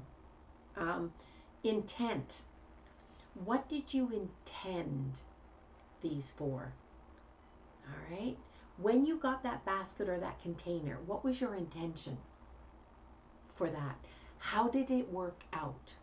Intent. What did you intend these for? All right. When you got that basket or that container, what was your intention for that? How did it work out?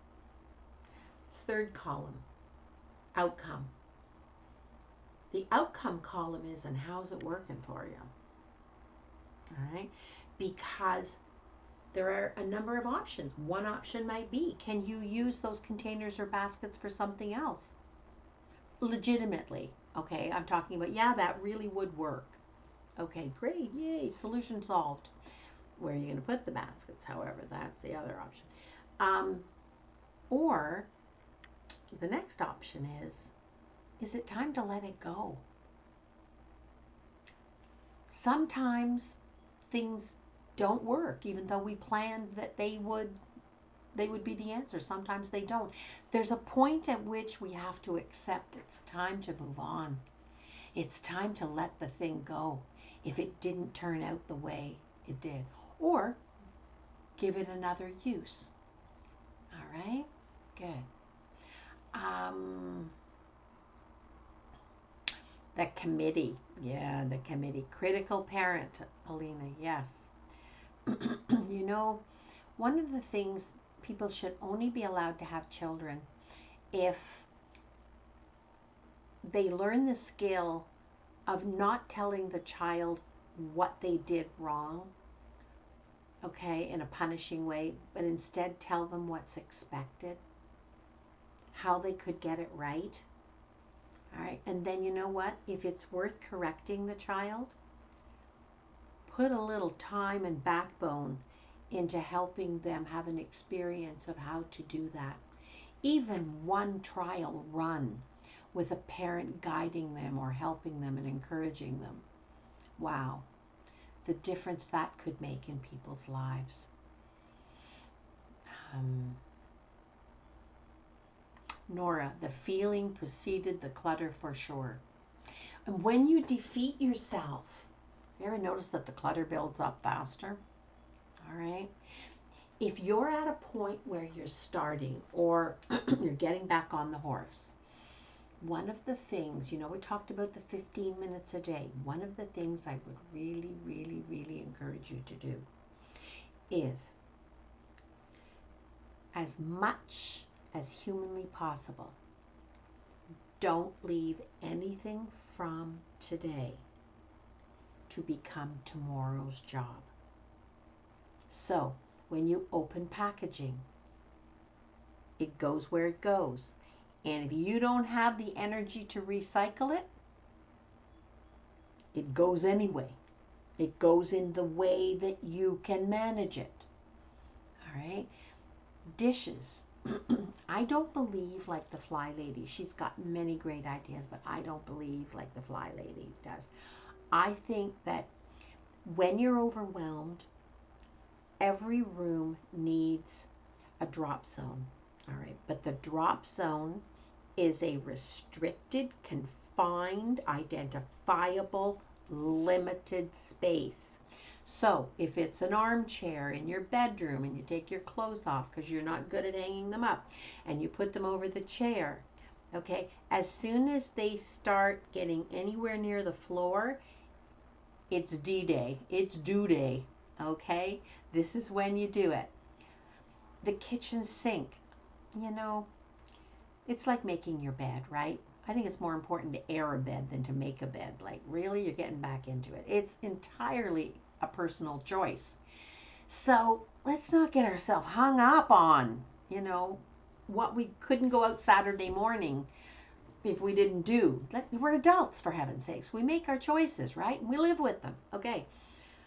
Third column, outcome. The outcome column is, and how's it working for you? All right. Because there are a number of options. One option might be, can you use those containers or baskets for something else? Legitimately. Okay, I'm talking about, yeah, that really would work. Okay, great, yay, solution solved. Where are you going to put the baskets? However, that's the other option. Or the next option is it time to let it go? Sometimes things don't work, even though we planned that they would be the answer. Sometimes they don't. There's a point at which we have to accept it's time to move on. It's time to let the thing go if it didn't turn out the way it did. Or give it another use. All right? Good. The committee. Yeah, the committee. Critical parent, Alina. Yes. You know, one of the things, people should only be allowed to have children if they learn the skill of not telling the child what they did wrong, okay, in a punishing way, but instead tell them what's expected, how they could get it right. All right, and then you know what? If it's worth correcting the child, put a little time and backbone into helping them have an experience of how to do that. Even one trial run with a parent guiding them or helping them and encouraging them. Wow, the difference that could make in people's lives. Nora, the feeling preceded the clutter for sure. And when you defeat yourself, you ever notice that the clutter builds up faster? All right. If you're at a point where you're starting or you're getting back on the horse, one of the things, you know, we talked about the 15 minutes a day. One of the things I would really, really, really encourage you to do is, as much as humanly possible, don't leave anything from today to become tomorrow's job. So when you open packaging, it goes where it goes. And if you don't have the energy to recycle it, it goes anyway. It goes in the way that you can manage it. All right? Dishes. I don't believe like the Fly Lady. She's got many great ideas, but I don't believe like the Fly Lady does. I think that when you're overwhelmed, every room needs a drop zone. All right? But the drop zone is a restricted, confined, identifiable, limited space. So if it's an armchair in your bedroom and you take your clothes off because you're not good at hanging them up and you put them over the chair, okay, as soon as they start getting anywhere near the floor, it's D-Day, it's due day, okay? This is when you do it. The kitchen sink, you know, it's like making your bed, right? I think it's more important to air a bed than to make a bed. Like, really, you're getting back into it. It's entirely a personal choice. So let's not get ourselves hung up on, you know, what we couldn't go out Saturday morning if we didn't do. We're adults, for heaven's sakes. We make our choices, right? And we live with them. Okay.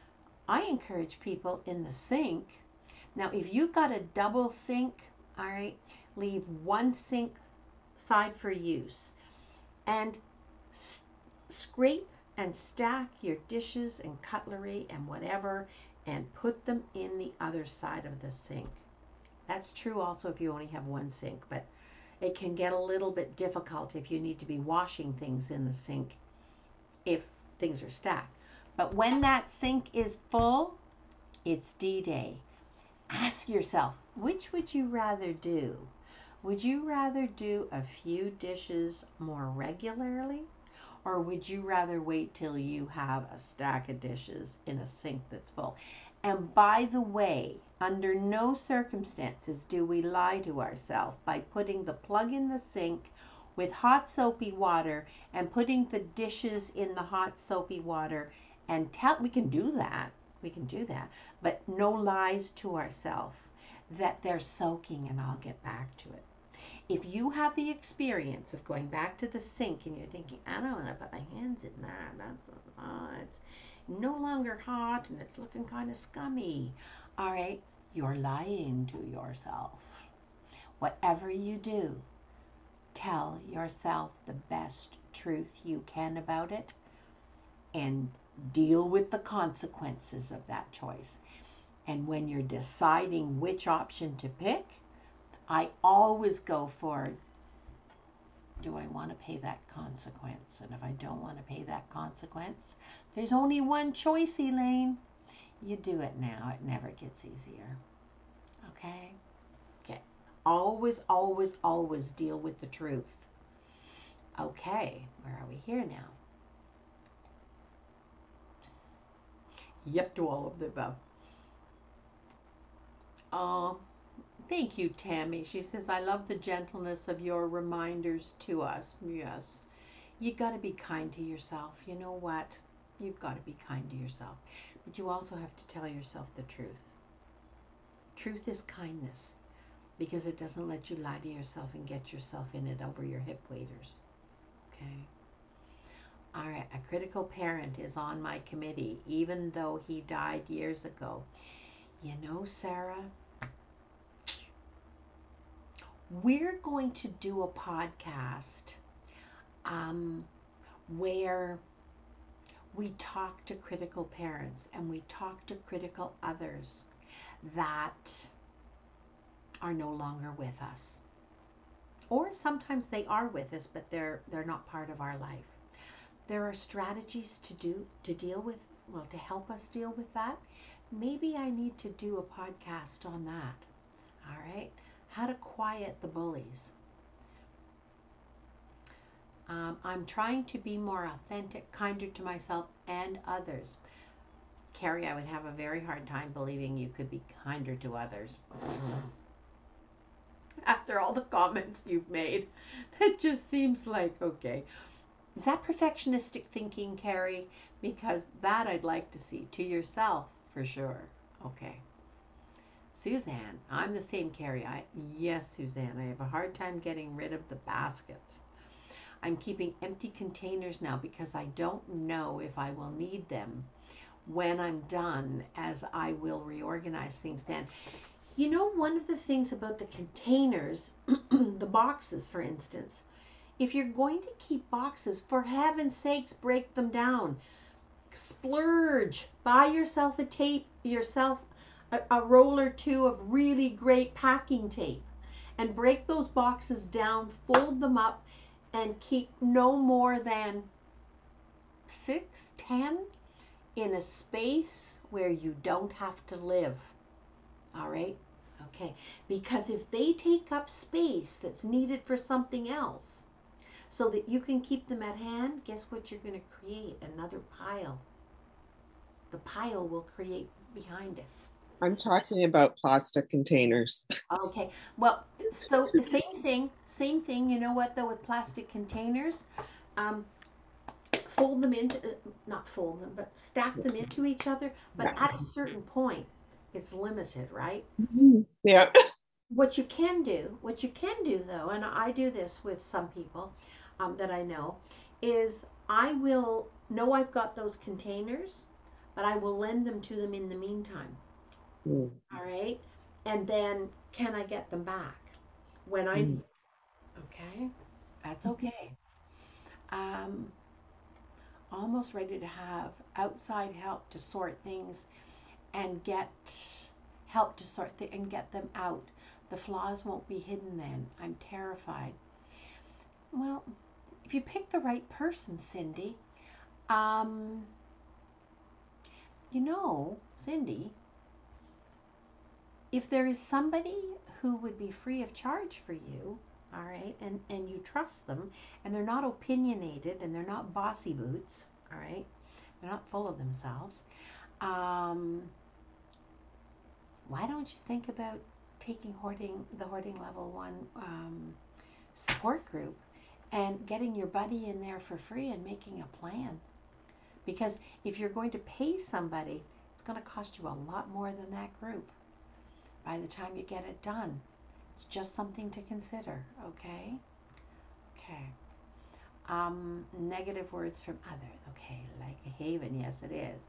I encourage people in the sink. Now, if you've got a double sink, all right, leave one sink side for use and scrape and stack your dishes and cutlery and whatever and put them in the other side of the sink. That's true also if you only have one sink, but it can get a little bit difficult if you need to be washing things in the sink if things are stacked. But when that sink is full, it's D-Day. Ask yourself, which would you rather do? Would you rather do a few dishes more regularly? Or would you rather wait till you have a stack of dishes in a sink that's full? And by the way, under no circumstances do we lie to ourselves by putting the plug in the sink with hot soapy water and putting the dishes in the hot soapy water and we can do that. We can do that, but no lies to ourselves that they're soaking, and I'll get back to it. If you have the experience of going back to the sink and you're thinking, I don't want to put my hands in that, it's no longer hot and it's looking kind of scummy, all right, you're lying to yourself. Whatever you do, tell yourself the best truth you can about it and deal with the consequences of that choice. And when you're deciding which option to pick, I always go for, do I want to pay that consequence? And if I don't want to pay that consequence, there's only one choice, Elaine. You do it now. It never gets easier. Okay? Okay. Always, always, always deal with the truth. Okay. Where are we here now? Yep to all of the above. Thank you, Tammy. She says, I love the gentleness of your reminders to us. Yes. You got to be kind to yourself. You know what? You've got to be kind to yourself. But you also have to tell yourself the truth. Truth is kindness because it doesn't let you lie to yourself and get yourself in it over your hip waders. Okay? All right. A critical parent is on my committee, even though he died years ago. You know, Sarah, we're going to do a podcast where we talk to critical parents and we talk to critical others that are no longer with us. Or sometimes they are with us, but they're not part of our life. There are strategies to deal with, well, to help us deal with that. Maybe I need to do a podcast on that. All right? How to quiet the bullies. I'm trying to be more authentic, kinder to myself and others. Carrie, I would have a very hard time believing you could be kinder to others. After all the comments you've made, that just seems like, okay. Is that perfectionistic thinking, Carrie? Because that I'd like to see. To yourself, for sure. Okay. Suzanne, I'm the same, Carrie. Yes, Suzanne, I have a hard time getting rid of the baskets. I'm keeping empty containers now because I don't know if I will need them when I'm done, as I will reorganize things then. You know, one of the things about the containers, the boxes, for instance, if you're going to keep boxes, for heaven's sakes, break them down. Splurge. Buy yourself a roll or two of really great packing tape and break those boxes down, fold them up, and keep no more than 6, 10 in a space where you don't have to live. All right? Okay. Because if they take up space that's needed for something else so that you can keep them at hand, guess what you're going to create? Another pile. The pile will create behind it. I'm talking about plastic containers. Okay. Well, so same thing. You know what though, with plastic containers, fold them into, not fold them, but stack them into each other. But Yeah. at a certain point, it's limited, right? Yeah. What you can do though, and I do this with some people that I know, is I will know I've got those containers, but I will lend them to them in the meantime. Mm. All right. And then can I get them back when I Mm. need? Okay. That's okay. Um, Almost ready to have outside help to sort things and get help to and get them out. The flaws won't be hidden then. I'm terrified. Well, if you pick the right person, Cindy, um, Cindy, if there is somebody who would be free of charge for you, all right, and you trust them, and they're not opinionated and they're not bossy boots, all right, they're not full of themselves, um, why don't you think about taking the hoarding level 1 support group and getting your buddy in there for free and making a plan? Because if you're going to pay somebody, it's going to cost you a lot more than that group by the time you get it done. It's just something to consider, okay? Okay. Negative words from others, okay, like a haven, yes it is.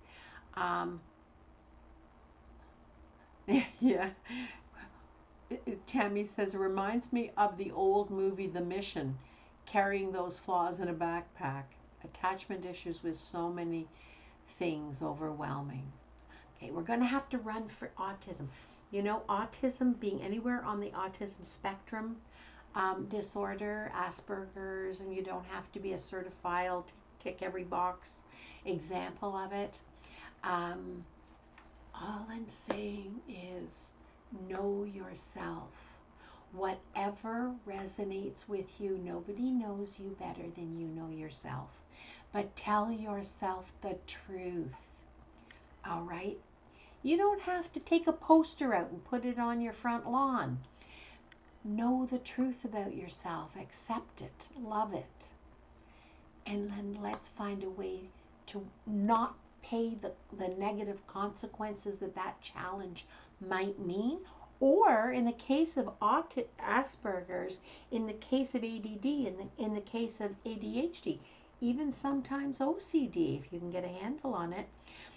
Yeah. Tammy says, it reminds me of the old movie The Mission, carrying those flaws in a backpack. Attachment issues with so many things overwhelming. Okay, we're going to have to run for autism. You know, autism being anywhere on the autism spectrum disorder, Asperger's, and you don't have to be a certified, tick every box example of it. Um, all I'm saying is know yourself. Whatever resonates with you, nobody knows you better than you know yourself. But tell yourself the truth. All right? You don't have to take a poster out and put it on your front lawn. Know the truth about yourself, accept it, love it, and then let's find a way to not pay the negative consequences that challenge might mean. Or in the case of Asperger's, in the case of ADD, in the case of ADHD, even sometimes OCD, if you can get a handle on it,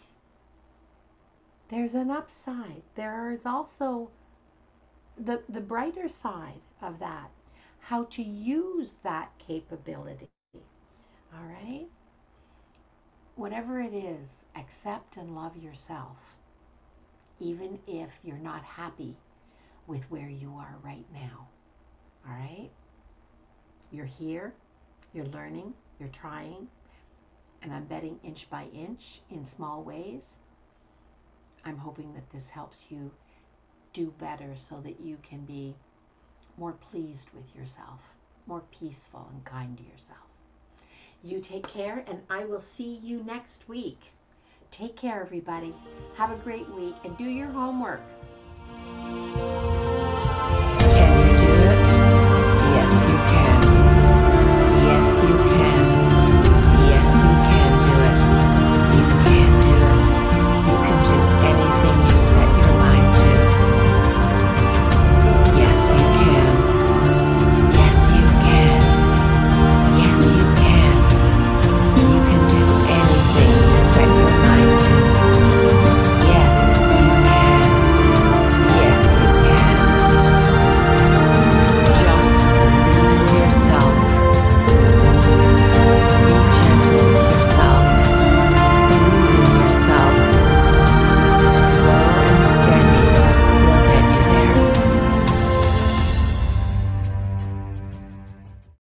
there's an upside. There is also the brighter side of that, how to use that capability. All right? Whatever it is, accept and love yourself, even if you're not happy with where you are right now. All right? You're here, you're learning, you're trying, and I'm betting inch by inch in small ways. I'm hoping that this helps you do better so that you can be more pleased with yourself, more peaceful and kind to yourself. You take care, and I will see you next week. Take care, everybody. Have a great week, and do your homework.